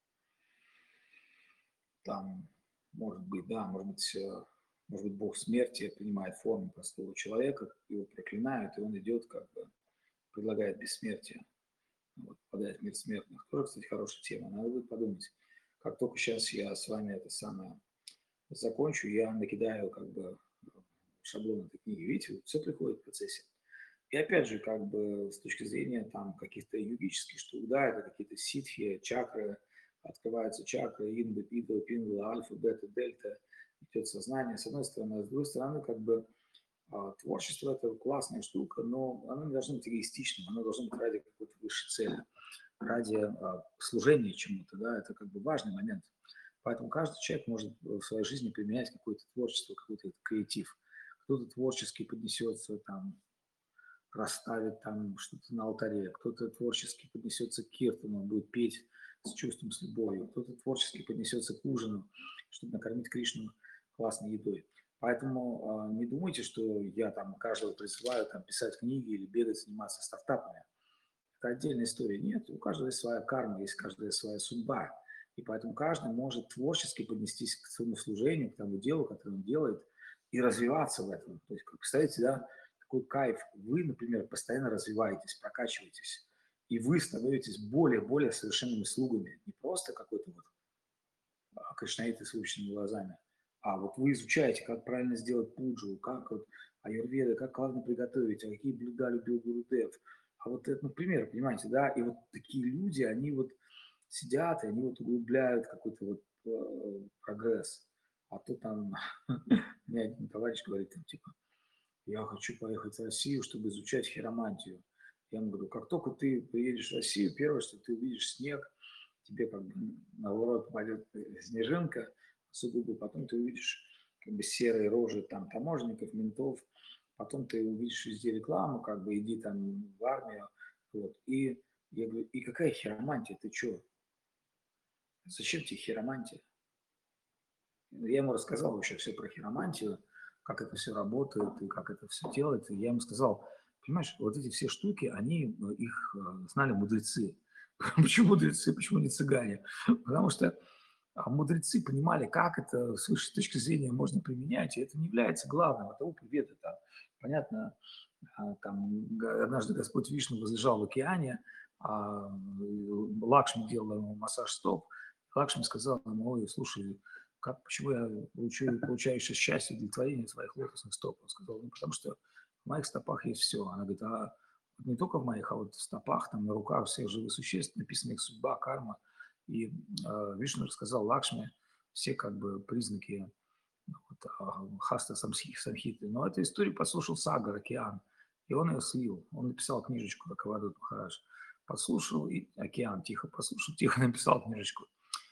Там, может быть, да, может быть, э, может быть, бог смерти принимает форму простого человека, его проклинают, и он идет, как бы, предлагает бессмертие, вот, попадает в мир смертных. Тоже, кстати, хорошая тема, надо будет подумать. Как только сейчас я с вами это самое закончу, я накидаю, как бы, шаблон этой книги. Видите, все приходит в процессе. И опять же, как бы с точки зрения там каких-то йогических штук, да, это какие-то ситхи, чакры, открываются чакры, инда, пидла, пингла, альфа, бета, дельта, идет сознание, с одной стороны, а с другой стороны, как бы а, творчество – это классная штука, но оно не должно быть эгоистичным, оно должно быть ради какой-то высшей цели, ради а, служения чему-то, да, это как бы важный момент. Поэтому каждый человек может в своей жизни применять какое-то творчество, какой-то креатив. Кто-то творчески поднесется, там, расставит там что-то на алтаре, кто-то творчески поднесется к киртану, будет петь с чувством, с любовью, кто-то творчески поднесется к ужину, чтобы накормить Кришну классной едой. Поэтому э, не думайте, что я там каждого призываю там, писать книги или бегать, заниматься стартапами. Это отдельная история. Нет, у каждого есть своя карма, есть каждая своя судьба. И поэтому каждый может творчески поднестись к своему служению, к тому делу, которое он делает, и развиваться в этом. То есть, как представляете, да, какой кайф. Вы, например, постоянно развиваетесь, прокачиваетесь, и вы становитесь более-более совершенными слугами. Не просто какой-то вот а, кришнаиты с выпущенными глазами, а вот вы изучаете, как правильно сделать пуджу, как вот аюрведа, как классно приготовить, а какие блюда любил Гурудев. А вот это, например, понимаете, да, и вот такие люди, они вот сидят, и они вот углубляют какой-то вот э, прогресс. А то там, мне один товарищ говорит, там, типа, я хочу поехать в Россию, чтобы изучать хиромантию. Я ему говорю, как только ты приедешь в Россию, первое, что ты увидишь снег, тебе как бы на ворот пойдет снежинка, сугубо, потом ты увидишь как бы серые рожи там таможенников, ментов, потом ты увидишь везде рекламу, как бы иди там в армию, вот. И я говорю, и какая хиромантия, ты что? Зачем тебе хиромантия? Я ему рассказал вообще все про хиромантию, как это все работает и как это все делается. И я ему сказал, понимаешь, вот эти все штуки, они, э, их э, знали мудрецы. Почему мудрецы, почему не цыгане? Потому что а, мудрецы понимали, как это с высшей точки зрения можно применять, и это не является главным. Это упаведа. Там, понятно, а, там однажды Господь Вишну возлежал в океане, а Лакшми делала ему массаж стоп. Лакшми сказал ему, ой, слушай, как, почему я получаю, получаю сейчас счастье, удовлетворение своих лотосных стоп? Он сказал, ну, потому что в моих стопах есть все. Она говорит, а не только в моих, а вот в стопах, там, на руках всех живых существ написана их судьба, карма. И э, Вишну рассказал Лакшми все как бы признаки вот, а, хаста самхиты. Но эту историю послушал Сагар, океан, и он ее слил. Он написал книжечку, как Авадут Махарадж. Послушал, и океан тихо послушал, тихо написал книжечку.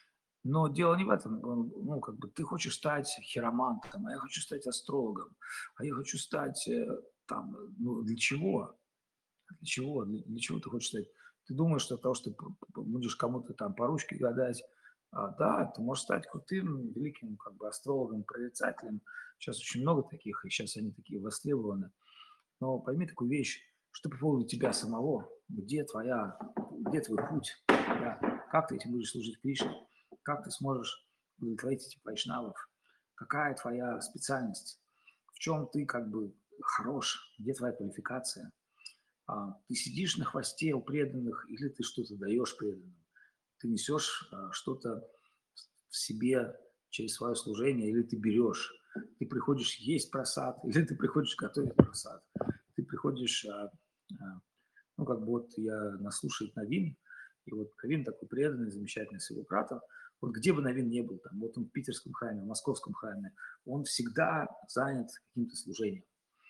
Но дело не в этом. Он, ну, как бы ты хочешь стать хиромантом, а я хочу стать астрологом, а я хочу стать э, там, ну, для чего? Для чего? Для, для чего ты хочешь стать? Ты думаешь, что от того, что ты будешь кому-то там по ручке гадать, а, да, ты можешь стать крутым, великим как бы астрологом, прорицателем. Сейчас очень много таких, и сейчас они такие востребованы. Но пойми такую вещь, что по поводу тебя самого, где твоя, где твой путь, да? Как ты этим будешь служить Кришне, как ты сможешь удовлетворить этих вайшнавов, какая твоя специальность, в чем ты как бы хорош, где твоя квалификация, а, ты сидишь на хвосте у преданных или ты что-то даешь преданным, ты несешь а, что-то в себе через свое служение или ты берешь, ты приходишь есть просад или ты приходишь готовить просад, ты приходишь, а, а, ну как бы вот я наслушает Навин, и вот Навин такой преданный, замечательный с его братом, вот где бы Навин не был, там, вот он в питерском храме, в московском храме, он всегда занят каким-то служением.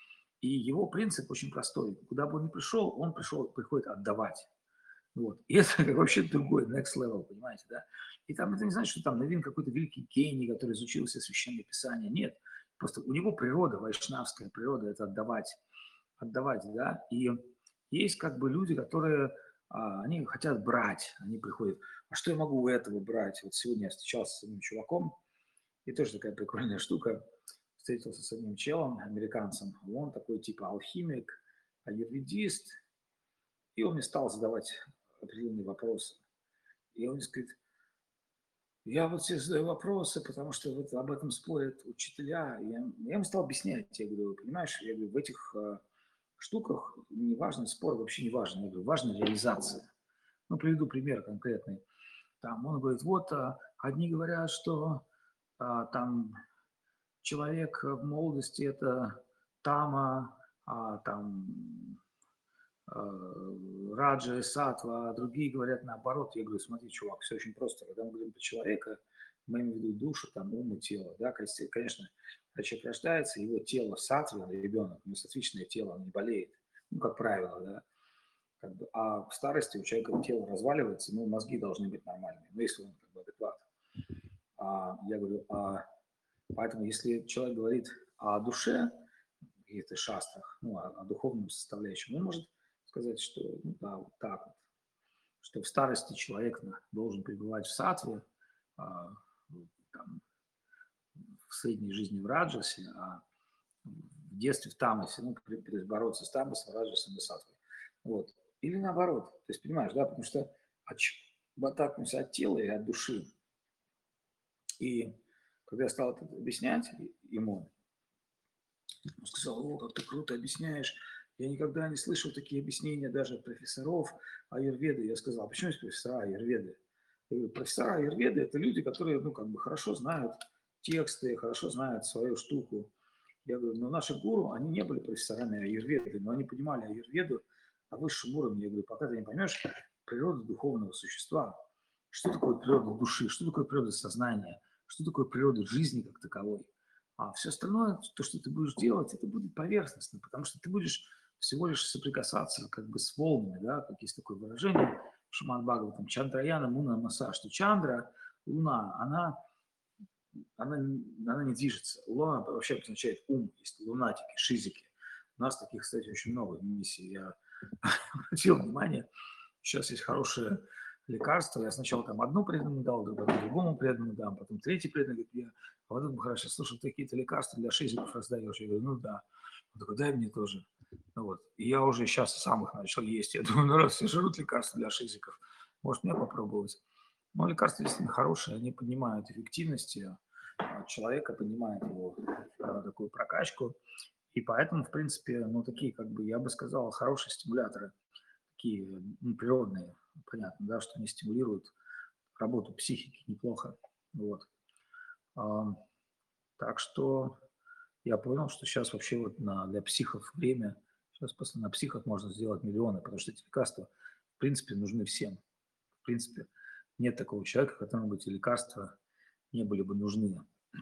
И его принцип очень простой. Куда бы он ни пришел, он пришел, приходит отдавать. Вот. И это как вообще другой, next level, понимаете, да? И там это не значит, что там Навин какой-то великий гений, который изучил все священные писания. Нет. Просто у него природа, вайшнавская природа, это отдавать. Отдавать, да. И есть как бы люди, которые, а, они хотят брать. Они приходят, а что я могу у этого брать? Вот сегодня я встречался с одним чуваком, и тоже такая прикольная штука. Встретился с одним челом, американцем. Он такой типа алхимик, аюрведист. И он мне стал задавать определенные вопросы. И он мне говорит, я вот себе задаю вопросы, потому что вот об этом спорят учителя. И я, я ему стал объяснять. Я говорю, понимаешь, я говорю, в этих э, штуках не важен спор, вообще не важен. Я говорю, важна реализация. Ну, приведу пример конкретный. Там он говорит, вот а, одни говорят, что а, там человек в молодости это тама, а там э, раджа и сатва, а другие говорят наоборот. Я говорю, смотри, чувак, все очень просто. Когда мы говорим про человека, мы имеем в виду душу, там, ум и тело. Да? Конечно, когда человек рождается, его тело сатва, ребенок, у него сатвичное тело, он не болеет. Ну, как правило, да. Как бы, а в старости у человека тело разваливается, ну, мозги должны быть нормальные, ну, если он как бы адекват. А я говорю, а поэтому если человек говорит о душе, каких-то шастрах, ну, о, о духовном составляющем, он может сказать, что ну, да, вот так вот, что в старости человек должен пребывать в саттве, а, там, в средней жизни в раджасе, а в детстве в тамасе, ну, бороться с тамасом, раджасом и саттвой. Вот. Или наоборот. То есть, понимаешь, да, потому что мы отталкиваемся от тела и от души. И когда я стал это объяснять ему, он сказал, о, как ты круто объясняешь. Я никогда не слышал такие объяснения даже от профессоров аюрведы. Я сказал, а почему есть профессора аюрведы? Я говорю, профессора аюрведы – это люди, которые, ну, как бы хорошо знают тексты, хорошо знают свою штуку. Я говорю, но наши гуру, они не были профессорами аюрведы, но они понимали аюрведу на высшем уровне. Я говорю, пока ты не поймешь природу духовного существа, что такое природа души, что такое природа сознания, что такое природа жизни как таковой. А все остальное, то, что ты будешь делать, это будет поверхностно, потому что ты будешь всего лишь соприкасаться как бы с волнами, да, как есть такое выражение в Шримад Бхагаватам, Чандраяна Муна Маса, что Чандра, Луна, она, она, она не движется. Луна вообще означает ум, есть лунатики, шизики. У нас таких, кстати, очень много в миссии. Я обратил внимание, сейчас есть хорошее лекарство. Я сначала там одну преданную дал, потом другому преданному дам, потом третий преданный говорит, я, а вот это хорошо, слушай, ты какие-то лекарства для шизиков раздаешь. Я говорю, ну да. Он такой, дай мне тоже. Ну вот. И я уже сейчас сам их начал есть. Я думаю, ну раз все жрут лекарства для шизиков, может мне попробовать. Но лекарства действительно хорошие, они поднимают эффективность человека, поднимают его такую прокачку. И поэтому, в принципе, ну такие, как бы, я бы сказал, хорошие стимуляторы, такие ну, природные, понятно, да, что они стимулируют работу психики неплохо. Вот. А, так что я понял, что сейчас вообще вот на, для психов время, сейчас после на психах можно сделать миллионы, потому что эти лекарства, в принципе, нужны всем. В принципе, нет такого человека, которому бы эти лекарства не были бы нужны.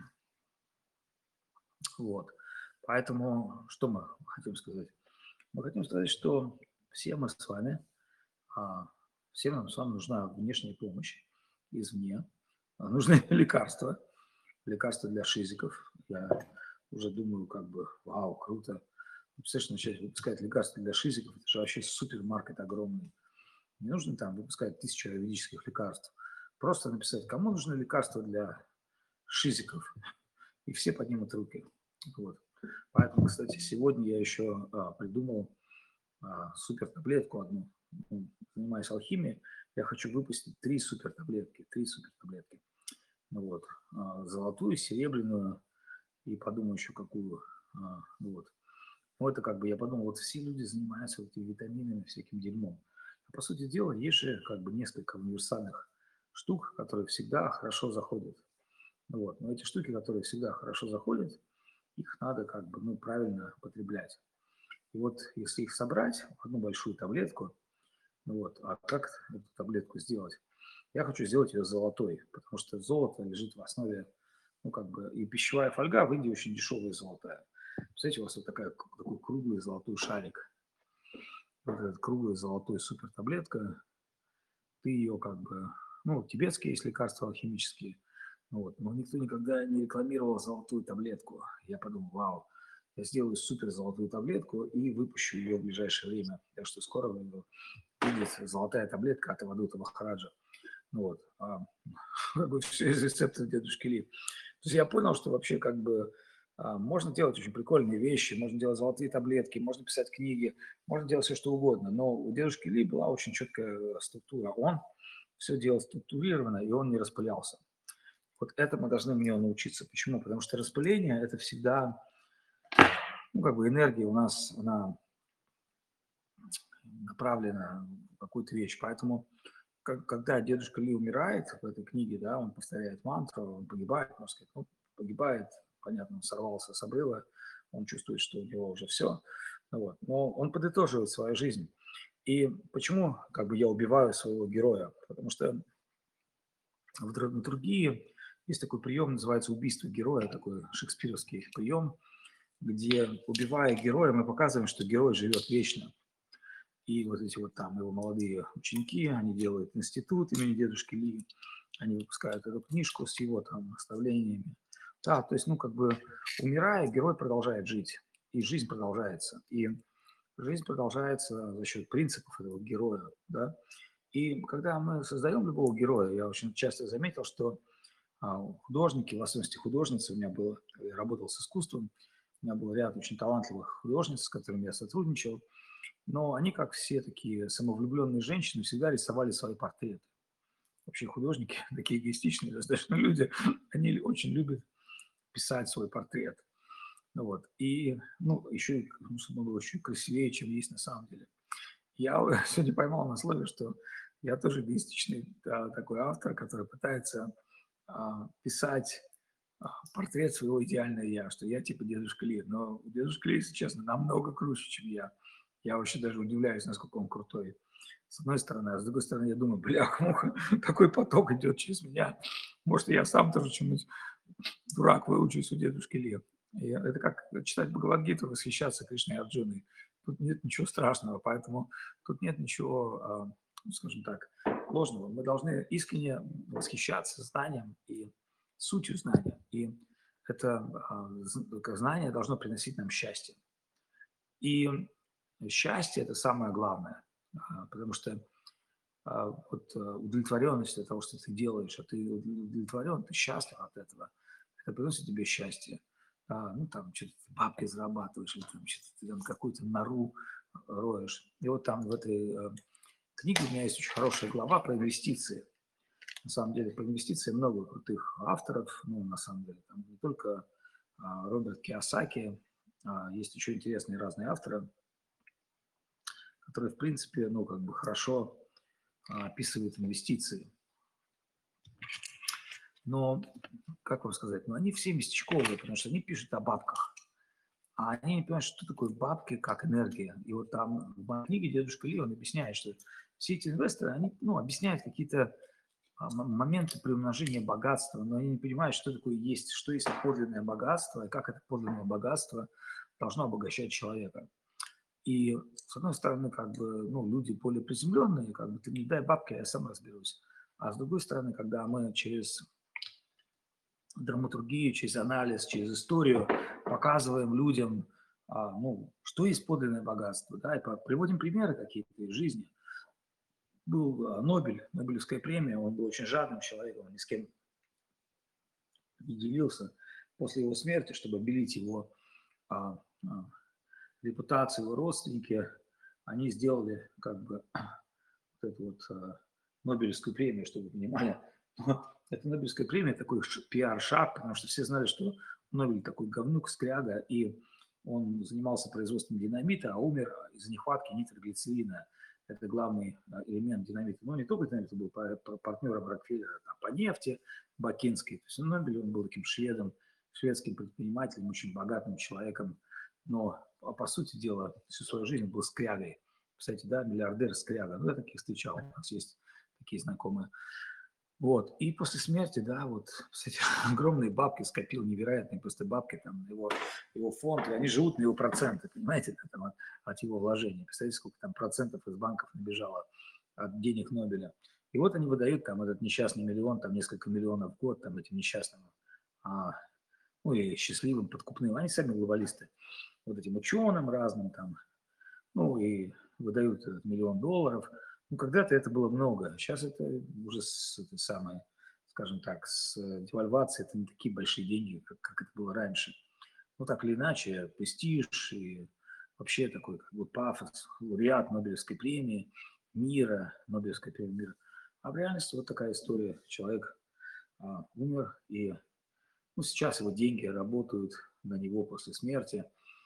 Вот. Поэтому что мы хотим сказать? Мы хотим сказать, что все мы с вами, а, всем нам с вами нужна внешняя помощь извне, нужны лекарства, лекарства для шизиков. Я уже думаю, как бы, вау, круто. Представляешь, начать выпускать лекарства для шизиков, это же вообще супермаркет огромный. Не нужно там выпускать тысячу аюрведических лекарств. Просто написать, кому нужны лекарства для шизиков, и все поднимут руки. Вот. Поэтому, кстати, сегодня я еще а, придумал а, супер таблетку одну. Ну, занимаюсь алхимией, я хочу выпустить три супер таблетки, три супер таблетки. Ну, вот. А, золотую, серебряную и подумаю еще какую. А, вот. Ну, это как бы, я подумал, вот все люди занимаются вот этими витаминами, всяким дерьмом. А по сути дела, есть же как бы несколько универсальных штук, которые всегда хорошо заходят. Вот. Но эти штуки, которые всегда хорошо заходят, их надо как бы, ну, правильно потреблять. И вот если их собрать в одну большую таблетку, ну вот, а как эту таблетку сделать? Я хочу сделать ее золотой, потому что золото лежит в основе, ну, как бы, и пищевая фольга в Индии очень дешевая золотая. Представляете, у вас вот такая, такой круглый золотой шарик. Вот этот круглый золотой супер таблетка, ты ее как бы, ну, тибетские есть лекарства алхимические, вот, но никто никогда не рекламировал золотую таблетку. Я подумал, вау, я сделаю супер золотую таблетку и выпущу ее в ближайшее время. Так что скоро выйдет золотая таблетка от Авадута Махараджа. Ну вот, а, как бы все из рецептов дедушки Ли. То есть я понял, что вообще как бы а, можно делать очень прикольные вещи, можно делать золотые таблетки, можно писать книги, можно делать все, что угодно. Но у дедушки Ли была очень четкая структура. Он все делал структурированно, и он не распылялся. Вот это мы должны в него научиться. Почему? Потому что распыление – это всегда, ну, как бы энергия у нас, она направлена в какую-то вещь. Поэтому, как, когда дедушка Ли умирает в этой книге, да, он повторяет мантру, он погибает, можно сказать, ну, погибает, понятно, он сорвался с обрыва, он чувствует, что у него уже все. Вот. Но он подытоживает свою жизнь. И почему как бы я убиваю своего героя? Потому что в драматургии есть такой прием, называется убийство героя, такой шекспировский прием, где, убивая героя, мы показываем, что герой живет вечно. И вот эти вот там его молодые ученики, они делают институт имени дедушки Ли, они выпускают эту книжку с его там наставлениями. Да, то есть, ну, как бы умирая, герой продолжает жить, и жизнь продолжается. И жизнь продолжается за счет принципов этого героя, да. И когда мы создаем любого героя, я очень часто заметил, что а, художники, в особенности художницы, у меня было, я работал с искусством, у меня был ряд очень талантливых художниц, с которыми я сотрудничал, но они, как все такие самовлюбленные женщины, всегда рисовали свои портреты. Вообще художники, такие эгоистичные достаточно люди, они очень любят писать свой портрет. Ну вот. И, ну, еще, и, ну, чтобы он был еще красивее, чем есть на самом деле. Я сегодня поймал на слове, что я тоже эгоистичный да, такой автор, который пытается а, писать а, портрет своего идеального я, что я типа дедушка Ли. Но дедушка Ли, если честно, намного круче, чем я. Я вообще даже удивляюсь, насколько он крутой. С одной стороны, а с другой стороны, я думаю, бляха-муха, такой поток идет через меня. Может, я сам тоже чему-нибудь дурак выучусь у дедушки Ли. И это как читать Бхагавадгиту, восхищаться Кришной и Арджуной. Тут нет ничего страшного, поэтому тут нет ничего, а, ну, скажем так, ложного. Мы должны искренне восхищаться знанием и сутью знания. И это а, знание должно приносить нам счастье. И счастье – это самое главное, а, потому что а, вот удовлетворенность от того, что ты делаешь, а ты удовлетворен, ты счастлив от этого, это приносит тебе счастье. А, ну, там, что-то бабки зарабатываешь, или там, что-то ты там какую-то нору роешь. И вот там в этой э, книге у меня есть очень хорошая глава про инвестиции. На самом деле, про инвестиции много крутых авторов, ну, на самом деле, там не только а, Роберт Кийосаки, а, есть еще интересные разные авторы, которые, в принципе, ну, как бы хорошо а, описывают инвестиции. Но, как вам сказать, ну, они все местечковые, потому что они пишут о бабках. А они не понимают, что такое бабки, как энергия. И вот там в моей книге дедушка Ли, он объясняет, что все эти инвесторы, они ну, объясняют какие-то а, моменты приумножения богатства, но они не понимают, что такое есть, что есть подлинное богатство, и как это подлинное богатство должно обогащать человека. И, с одной стороны, как бы, ну, люди более приземленные, как бы, ты мне дай бабки, я сам разберусь. А с другой стороны, когда мы через драматургию, через анализ, через историю показываем людям, а, ну, что есть подлинное богатство, да, и приводим примеры какие-то из жизни. Был а, Нобель, Нобелевская премия, он был очень жадным человеком, он ни с кем не делился. После его смерти, чтобы обелить его а, а, репутацию, его родственники, они сделали как бы вот эту вот а, Нобелевскую премию, чтобы вы понимали. Но эта Нобелевская премия такой пиар-шаг, потому что все знали, что Нобель такой говнюк, скряга, и он занимался производством динамита, а умер из-за нехватки нитроглицерина. Это главный а, элемент динамита. Но не только динамит, был партнером Рокфеллера там, по нефти, Бакинской. То есть Нобель, он был таким шведом, шведским предпринимателем, очень богатым человеком, но по сути дела всю свою жизнь был скрягой. Кстати, да, миллиардер скряга. Ну, я таких встречал, у нас есть такие знакомые. Вот. И после смерти, да, вот, кстати, огромные бабки скопил, невероятные просто бабки, там, его, его фонд, и они живут на его проценты, понимаете, там, от, от его вложений. Представляете, сколько там процентов из банков набежало от денег Нобеля. И вот они выдают там этот несчастный миллион, там несколько миллионов в год там этим несчастным, а, ну, и счастливым, подкупным. Они сами глобалисты. Вот этим ученым разным там, ну, и выдают этот миллион долларов. Ну, когда-то это было много. Сейчас это уже с этой самой, скажем так, с девальвацией, это не такие большие деньги, как, как это было раньше. Ну, так или иначе, престиж и вообще такой как бы пафос, лауреат Нобелевской премии, мира, Нобелевской премии мира. А в реальности вот такая история. Человек а, умер, и ну, сейчас его деньги работают на него после смерти.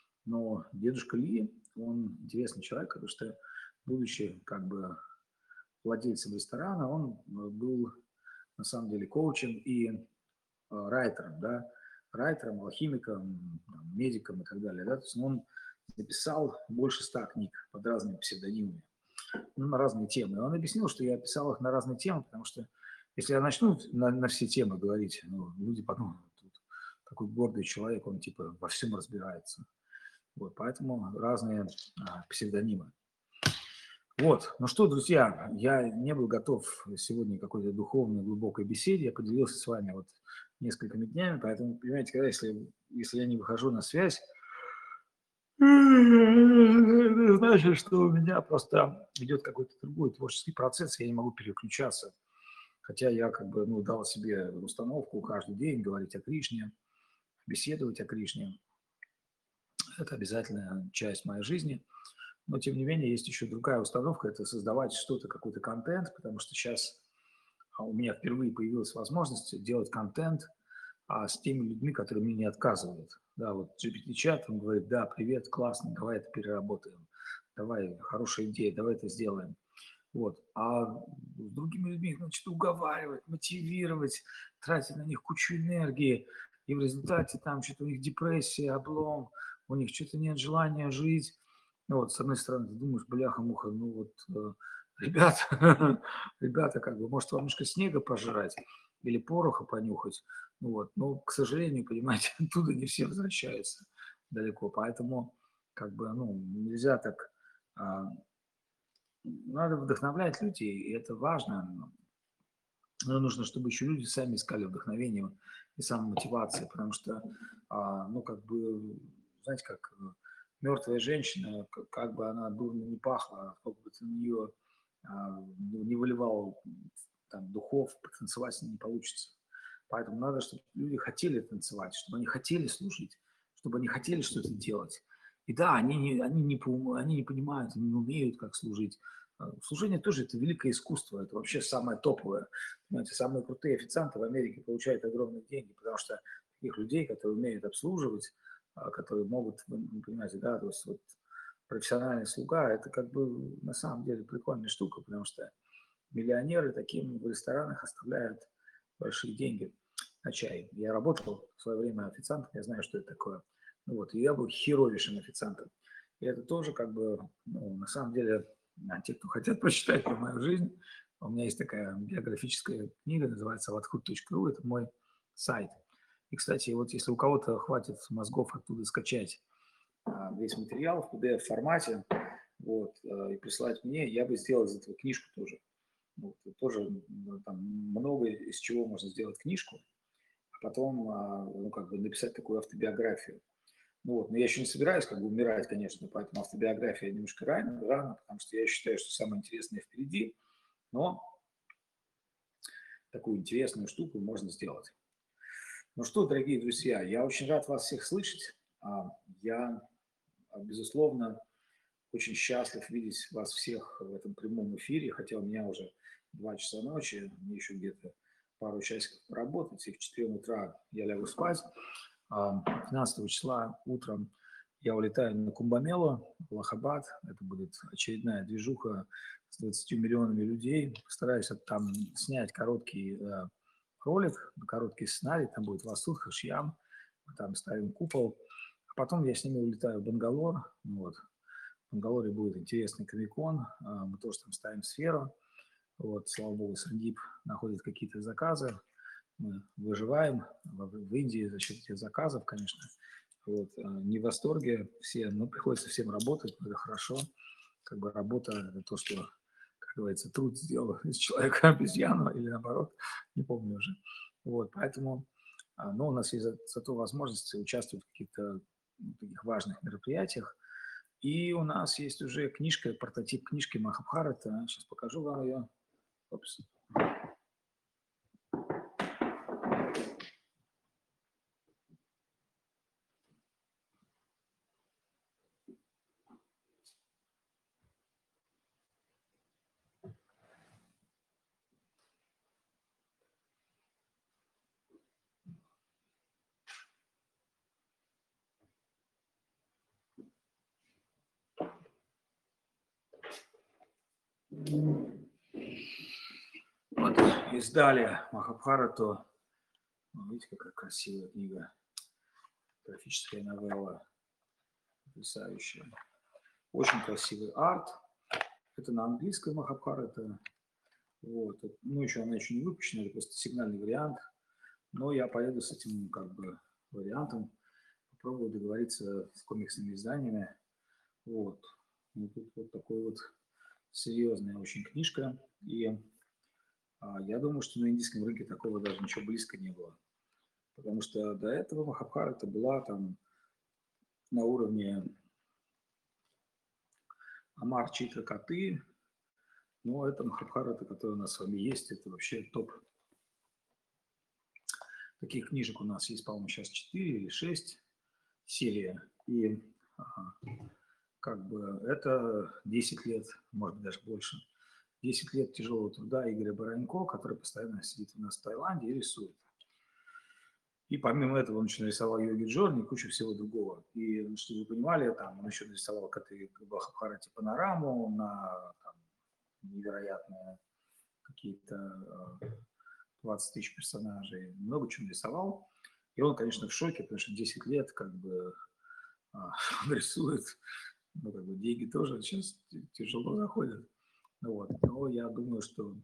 Но дедушка Ли, он интересный человек, потому что, будучи как бы владельцем ресторана, он э, был на самом деле коучем и э, райтером, да, райтером, алхимиком, медиком и так далее. Да? То есть он написал больше ста книг под разными псевдонимами, ну, на разные темы. И он объяснил, что я писал их на разные темы, потому что если я начну на, на все темы говорить, ну, люди подумают, тут такой гордый человек, он типа во всем разбирается. Вот, поэтому разные а, псевдонимы. Вот, ну что, друзья, я не был готов сегодня к какой-то духовной, глубокой беседе, я поделился с вами вот несколькими днями, поэтому, понимаете, когда, если, если я не выхожу на связь, это значит, что у меня просто идет какой-то другой творческий процесс, я не могу переключаться. Хотя я как бы ну, дал себе установку каждый день говорить о Кришне, беседовать о Кришне. Это обязательная часть моей жизни. Но, тем не менее, есть еще другая установка – это создавать что-то, какой-то контент, потому что сейчас у меня впервые появилась возможность делать контент а, с теми людьми, которые мне не отказывают. Да, вот джи пи ти-чат, он говорит, да, привет, классно, давай это переработаем, давай, хорошая идея, давай это сделаем. Вот. А с другими людьми, значит, уговаривать, мотивировать, тратить на них кучу энергии, и в результате там что-то у них депрессия, облом, у них что-то нет желания жить. Ну вот, с одной стороны, ты думаешь, бляха-муха, ну вот, э, ребята, ребята, как бы, может, вам немножко снега пожрать или пороха понюхать, ну вот, но, к сожалению, понимаете, оттуда не все возвращаются далеко, поэтому, как бы, ну, нельзя так, а, надо вдохновлять людей, и это важно, но нужно, чтобы еще люди сами искали вдохновение и самомотивации, потому что, а, ну, как бы, знаете, как э, мертвая женщина, как, как бы она дурно не пахла, сколько бы ты на нее а, не не выливал там, духов, потанцевать с ней не получится. Поэтому надо, чтобы люди хотели танцевать, чтобы они хотели служить, чтобы они хотели что-то делать. И да, они не, они не, по- они не понимают, они не умеют, как служить. А, Служение тоже это великое искусство, это вообще самое топовое. Понимаете, самые крутые официанты в Америке получают огромные деньги, потому что таких людей, которые умеют обслуживать, а, которые могут, вы вы понимаете, да, то есть вот профессиональный слуга, это как бы на самом деле прикольная штука, потому что миллионеры таким в ресторанах оставляют большие деньги на чай. Я работал в свое время официантом, я знаю, что это такое. Ну вот, и я был херовейшим официантом. И это тоже как бы, ну, на самом деле, а, те, кто хотят прочитать про мою жизнь, у меня есть такая биографическая книга, называется вотхуд точка ру, это мой сайт. И, кстати, вот если у кого-то хватит мозгов оттуда скачать а, весь материал в пи ди эф-формате, вот, а, и прислать мне, я бы сделал из этого книжку тоже. Вот, и тоже ну, там много из чего можно сделать книжку, а потом а, ну, как бы написать такую автобиографию. Ну вот, но я еще не собираюсь как бы умирать, конечно, поэтому автобиография немножко рано, рано, потому что я считаю, что самое интересное впереди, но такую интересную штуку можно сделать. Ну что, дорогие друзья, я очень рад вас всех слышать. А, Я, а, безусловно, очень счастлив видеть вас всех в этом прямом эфире, хотя у меня уже два часа ночи, мне еще где-то пару часиков поработать, и в четыре утра я лягу спать. А, пятнадцатого числа утром я улетаю на Кумбамелу, в Лахабад. Это будет очередная движуха с двадцатью миллионами людей. Постараюсь там снять короткий э, ролик, короткий сценарий. Там будет Васуд, Хашьям. Мы там ставим купол. А потом я с ними улетаю в Бангалор. Вот. В Бангалоре будет интересный комикон. А, Мы тоже там ставим сферу. Вот, слава богу, Сандип находит какие-то заказы. Мы выживаем в, в Индии за счет этих заказов, конечно. Вот, а, не в восторге все, но приходится всем работать, но это хорошо. Как бы работа – это то, что, как говорится, труд сделал из человека обезьяну или наоборот, не помню уже. Вот, поэтому, а, но у нас есть за- зато возможность участвовать в каких-то ну, таких важных мероприятиях. И у нас есть уже книжка, прототип книжки Махабхарата. Сейчас покажу вам ее. Опс. Вот, издали Махабхарату. Ну, видите, какая красивая книга. Графическая новелла. Потрясающая. Очень красивый арт. Это на английском Махабхарата. Вот. Ну, еще она еще не выпущена, это просто сигнальный вариант. Но я поеду с этим как бы вариантом. Попробую договориться с комиксными изданиями. Вот. Ну, тут вот такой вот серьезная очень книжка. И а, я думаю, что на индийском рынке такого даже ничего близко не было. Потому что до этого Махабхарата была там на уровне Амар Читра Коты, но это Махабхарата, которая у нас с вами есть, это вообще топ. Таких книжек у нас есть, по-моему, сейчас четыре или шесть серия. И ага, как бы это десять лет, может быть, даже больше. десять лет тяжелого труда Игоря Баранько, который постоянно сидит у нас в Таиланде и рисует. И помимо этого он еще нарисовал Йоги Джорни и кучу всего другого. И, чтобы вы понимали, там, он еще нарисовал Махабхарате панораму на там, невероятные какие-то двадцать тысяч персонажей. Много чего нарисовал. И он, конечно, в шоке, потому что десять лет как бы он рисует. Ну, как бы деньги тоже сейчас тяжело заходят. Вот. Но я думаю, что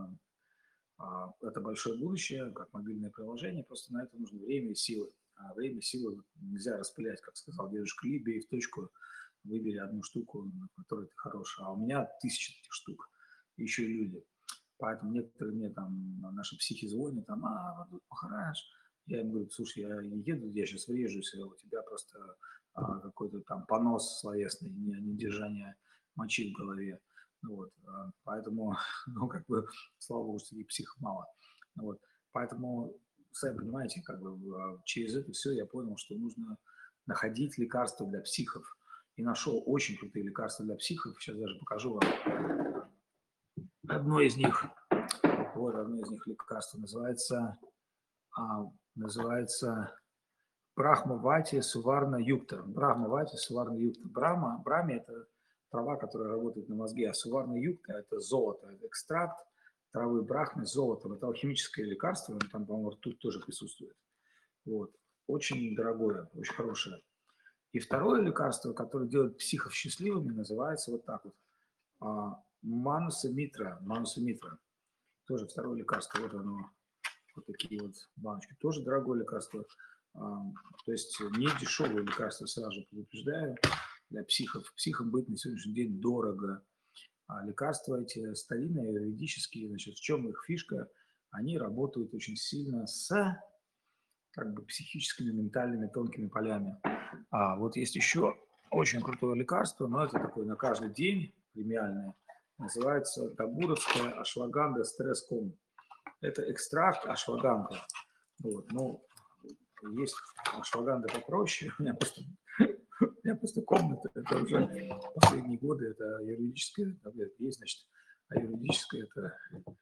а, это большое будущее, как мобильное приложение, просто на это нужно время и силы. А время и силы нельзя распылять, как сказал дедушка Ли, бей в точку, выбери одну штуку, на которой ты хорош. А у меня тысячи таких штук, и еще и люди. Поэтому некоторые мне там, наши психи звонят, там, а, вот Махарадж. Я им говорю, слушай, я не еду, я сейчас врежусь, у тебя просто а, какой-то там понос словесный, не, не держание мочи в голове. Вот, поэтому, ну, как бы, слава богу, что таких психов мало. Вот, поэтому, сами понимаете, как бы, через это все я понял, что нужно находить лекарства для психов. И нашел очень крутые лекарства для психов. Сейчас даже покажу вам одно из них. Вот одно из них лекарство называется, а, называется Брахма-вати Суварна Юкта. Брахма-вати Суварна Юкта. Брахма, Брахме – это трава, которая работает на мозге, а Суварна Юкта – это золото, это экстракт травы брахмы с золотом. Это алхимическое лекарство, там, по-моему, ртуть тоже присутствует. Вот. Очень дорогое, очень хорошее. И второе лекарство, которое делает психов счастливыми, называется вот так вот. А, Мануса Митра. Мануса Митра. Тоже второе лекарство. Вот оно. Вот такие вот баночки. Тоже дорогое лекарство. То есть не дешевые лекарства, сразу предупреждаю, для психов. Психам быть на сегодняшний день дорого. А лекарства эти старинные, юридические, значит, в чем их фишка? Они работают очень сильно с как бы психическими, ментальными, тонкими полями. А вот есть еще очень крутое лекарство, но это такое на каждый день премиальное. Называется Дабуровская ашваганда стресс-ком. Это экстракт ашваганды. Вот, ну, есть ашваганда попроще. У меня просто, у меня просто комната, это уже последние годы, это юридическая таблетка есть, значит, а юридическая это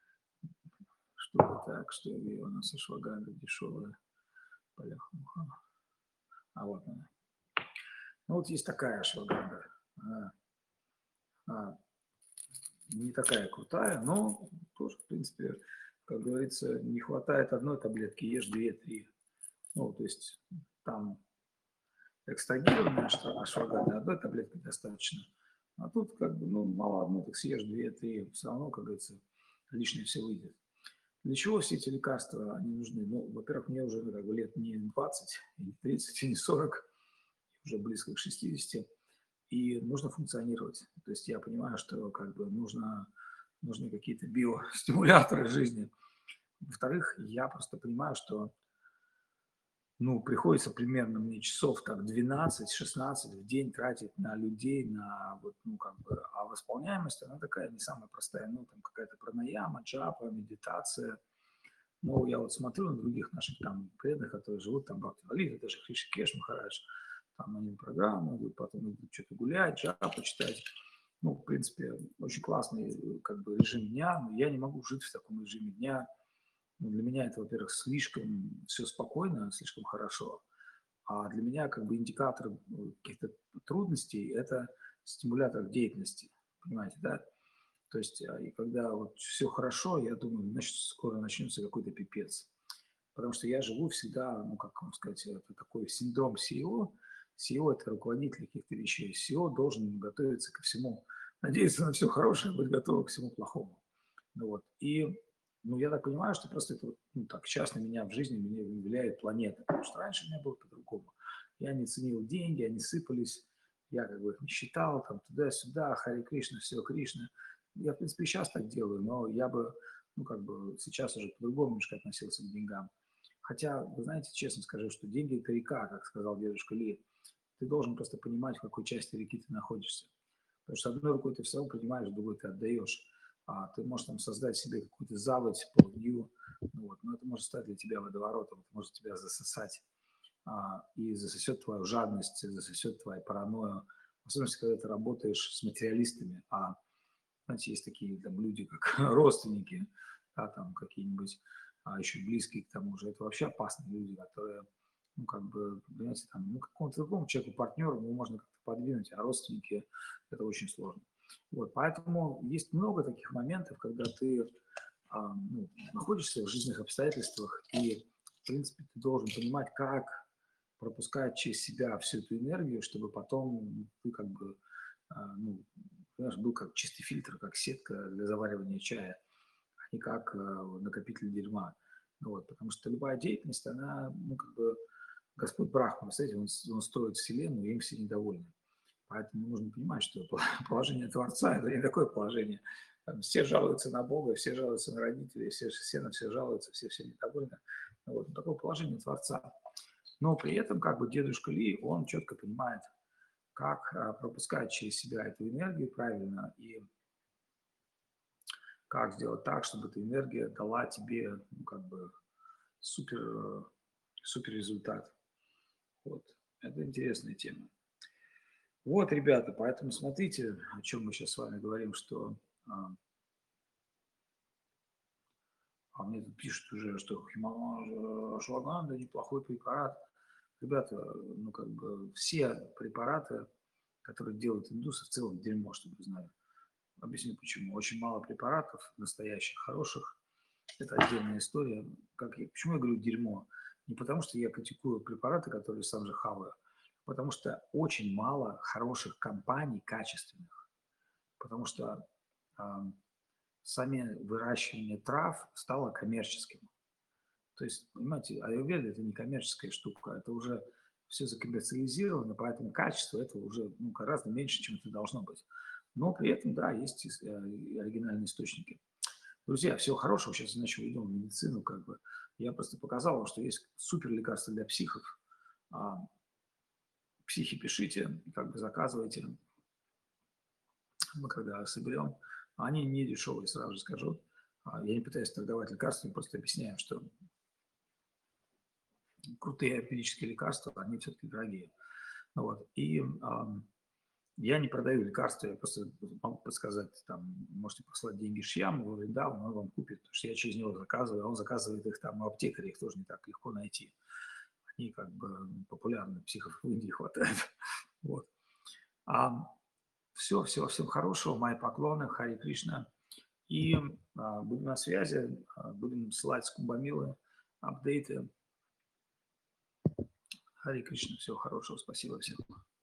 что-то так, что у нас ашваганда дешевая. А вот она. Ну вот есть такая ашваганда. Она, она не такая крутая, но тоже, в принципе, как говорится, не хватает одной таблетки, ешь две-три. Ну, то есть там экстрагированная ашваганда, одной таблетки достаточно. А тут как бы, ну, мало одной, так съешь две-три, все равно, как говорится, лишнее все выйдет. Для чего все эти лекарства, они нужны? Ну, во-первых, мне уже как бы, лет не двадцать, не тридцать, не сорок, уже близко к шестидесяти, и нужно функционировать. То есть я понимаю, что как бы нужно, нужны какие-то биостимуляторы жизни. Во-вторых, я просто понимаю, что ну, приходится примерно мне часов так двенадцать-шестнадцать в день тратить на людей, на вот, ну, как бы, а восполняемость, она такая не самая простая, ну, там какая-то пранаяма, джапа, медитация. Ну, я вот смотрю на других наших там преданных, которые живут там, Бхактивалида, даже Хришикеш Махарадж, там они программу идут, потом идут что-то гулять, джапу читать. Ну, в принципе, очень классный как бы режим дня, но я не могу жить в таком режиме дня. Ну, для меня это, во-первых, слишком все спокойно, слишком хорошо. А для меня как бы индикатор каких-то трудностей – это стимулятор деятельности. Понимаете, да? То есть, и когда вот все хорошо, я думаю, значит, скоро начнется какой-то пипец. Потому что я живу всегда, ну, как вам сказать, это такой синдром си и о. си и о – это руководитель каких-то вещей. си и о должен готовиться ко всему, надеяться на все хорошее, быть готовым к всему плохому. Ну, вот. И ну, я так понимаю, что просто это, ну, так, сейчас на меня в жизни меня влияет планета, потому что раньше у меня было по-другому. Я не ценил деньги, они сыпались, я как бы их не считал, там, туда-сюда, Хари Кришна, все, Кришна. я, в принципе, и сейчас так делаю, но я бы, ну, как бы сейчас уже по-другому немножко относился к деньгам. Хотя, вы знаете, честно скажу, что деньги– это река, как сказал дедушка Ли. Ты должен просто понимать, в какой части реки ты находишься. Потому что одной рукой ты все равно принимаешь, другой ты отдаешь. А ты можешь там создать себе какую-то заводь, полнью, ну, вот, но это может стать для тебя водоворотом, это может тебя засосать а, и засосет твою жадность, засосет твою паранойю. Особенно, когда ты работаешь с материалистами, а, знаете, есть такие там люди, как родственники, да, там какие-нибудь, а еще близкие к тому же. Это вообще опасные люди, которые, ну, как бы, понимаете, там, ну, какому-то другому человеку, партнеру, его можно как-то подвинуть, а родственники– это очень сложно. Вот, поэтому есть много таких моментов, когда ты а, ну, находишься в жизненных обстоятельствах, и, в принципе, ты должен понимать, как пропускать через себя всю эту энергию, чтобы потом ты как бы, а, ну, понимаешь, был как чистый фильтр, как сетка для заваривания чая, а не как а, накопитель дерьма. Ну вот, потому что любая деятельность, она, ну, как бы, Господь Брахма, кстати, он, он строит вселенную, и им все недовольны. Поэтому нужно понимать, что положение Творца– это не такое положение. Там все жалуются на Бога, все жалуются на родителей, все, все на все жалуются, все все недовольны. Вот, такое положение Творца. Но при этом как бы дедушка Ли, он четко понимает, как а, пропускать через себя эту энергию правильно и как сделать так, чтобы эта энергия дала тебе, ну, как бы супер, э, супер результат. Вот. Это интересная тема. Вот, ребята, поэтому смотрите, о чем мы сейчас с вами говорим, что а, а мне тут пишут уже, что ашваганда неплохой препарат. Ребята, ну как бы все препараты, которые делают индусы, в целом дерьмо, чтобы вы знали. Объясню почему. Очень мало препаратов настоящих, хороших. Это отдельная история. Как я, почему я говорю дерьмо? Не потому, что я критикую препараты, которые сам же хаваю, потому что очень мало хороших компаний, качественных. Потому что э, сами выращивание трав стало коммерческим. То есть, понимаете, аюрведа– это не коммерческая штука, это уже все закоммерциализировано, поэтому качество этого уже ну, гораздо меньше, чем это должно быть. Но при этом, да, есть и оригинальные источники. Друзья, всего хорошего. Сейчас иначе уйдем в медицину. Как бы. Я просто показал вам, что есть супер лекарства для психов. А, психи пишите, как бы заказывайте. Мы когда соберем, они не дешевые, сразу же скажу. А, я не пытаюсь торговать лекарствами, просто объясняю, что крутые археологические лекарства, они все-таки дорогие. Вот. И а, я не продаю лекарства, я просто могу подсказать, там, можете послать деньги Шьяму, говорит, да, он вам купит, потому что я через него заказываю, он заказывает их там у аптекаря, их тоже не так легко найти. Они как бы популярны, психов в Индии хватает. Вот. А, все, всего, всем хорошего, мои поклоны, Хари Кришна. И а, будем на связи, а, будем ссылать с Кумбамилы, апдейты. Хари Кришна, всего хорошего, спасибо всем.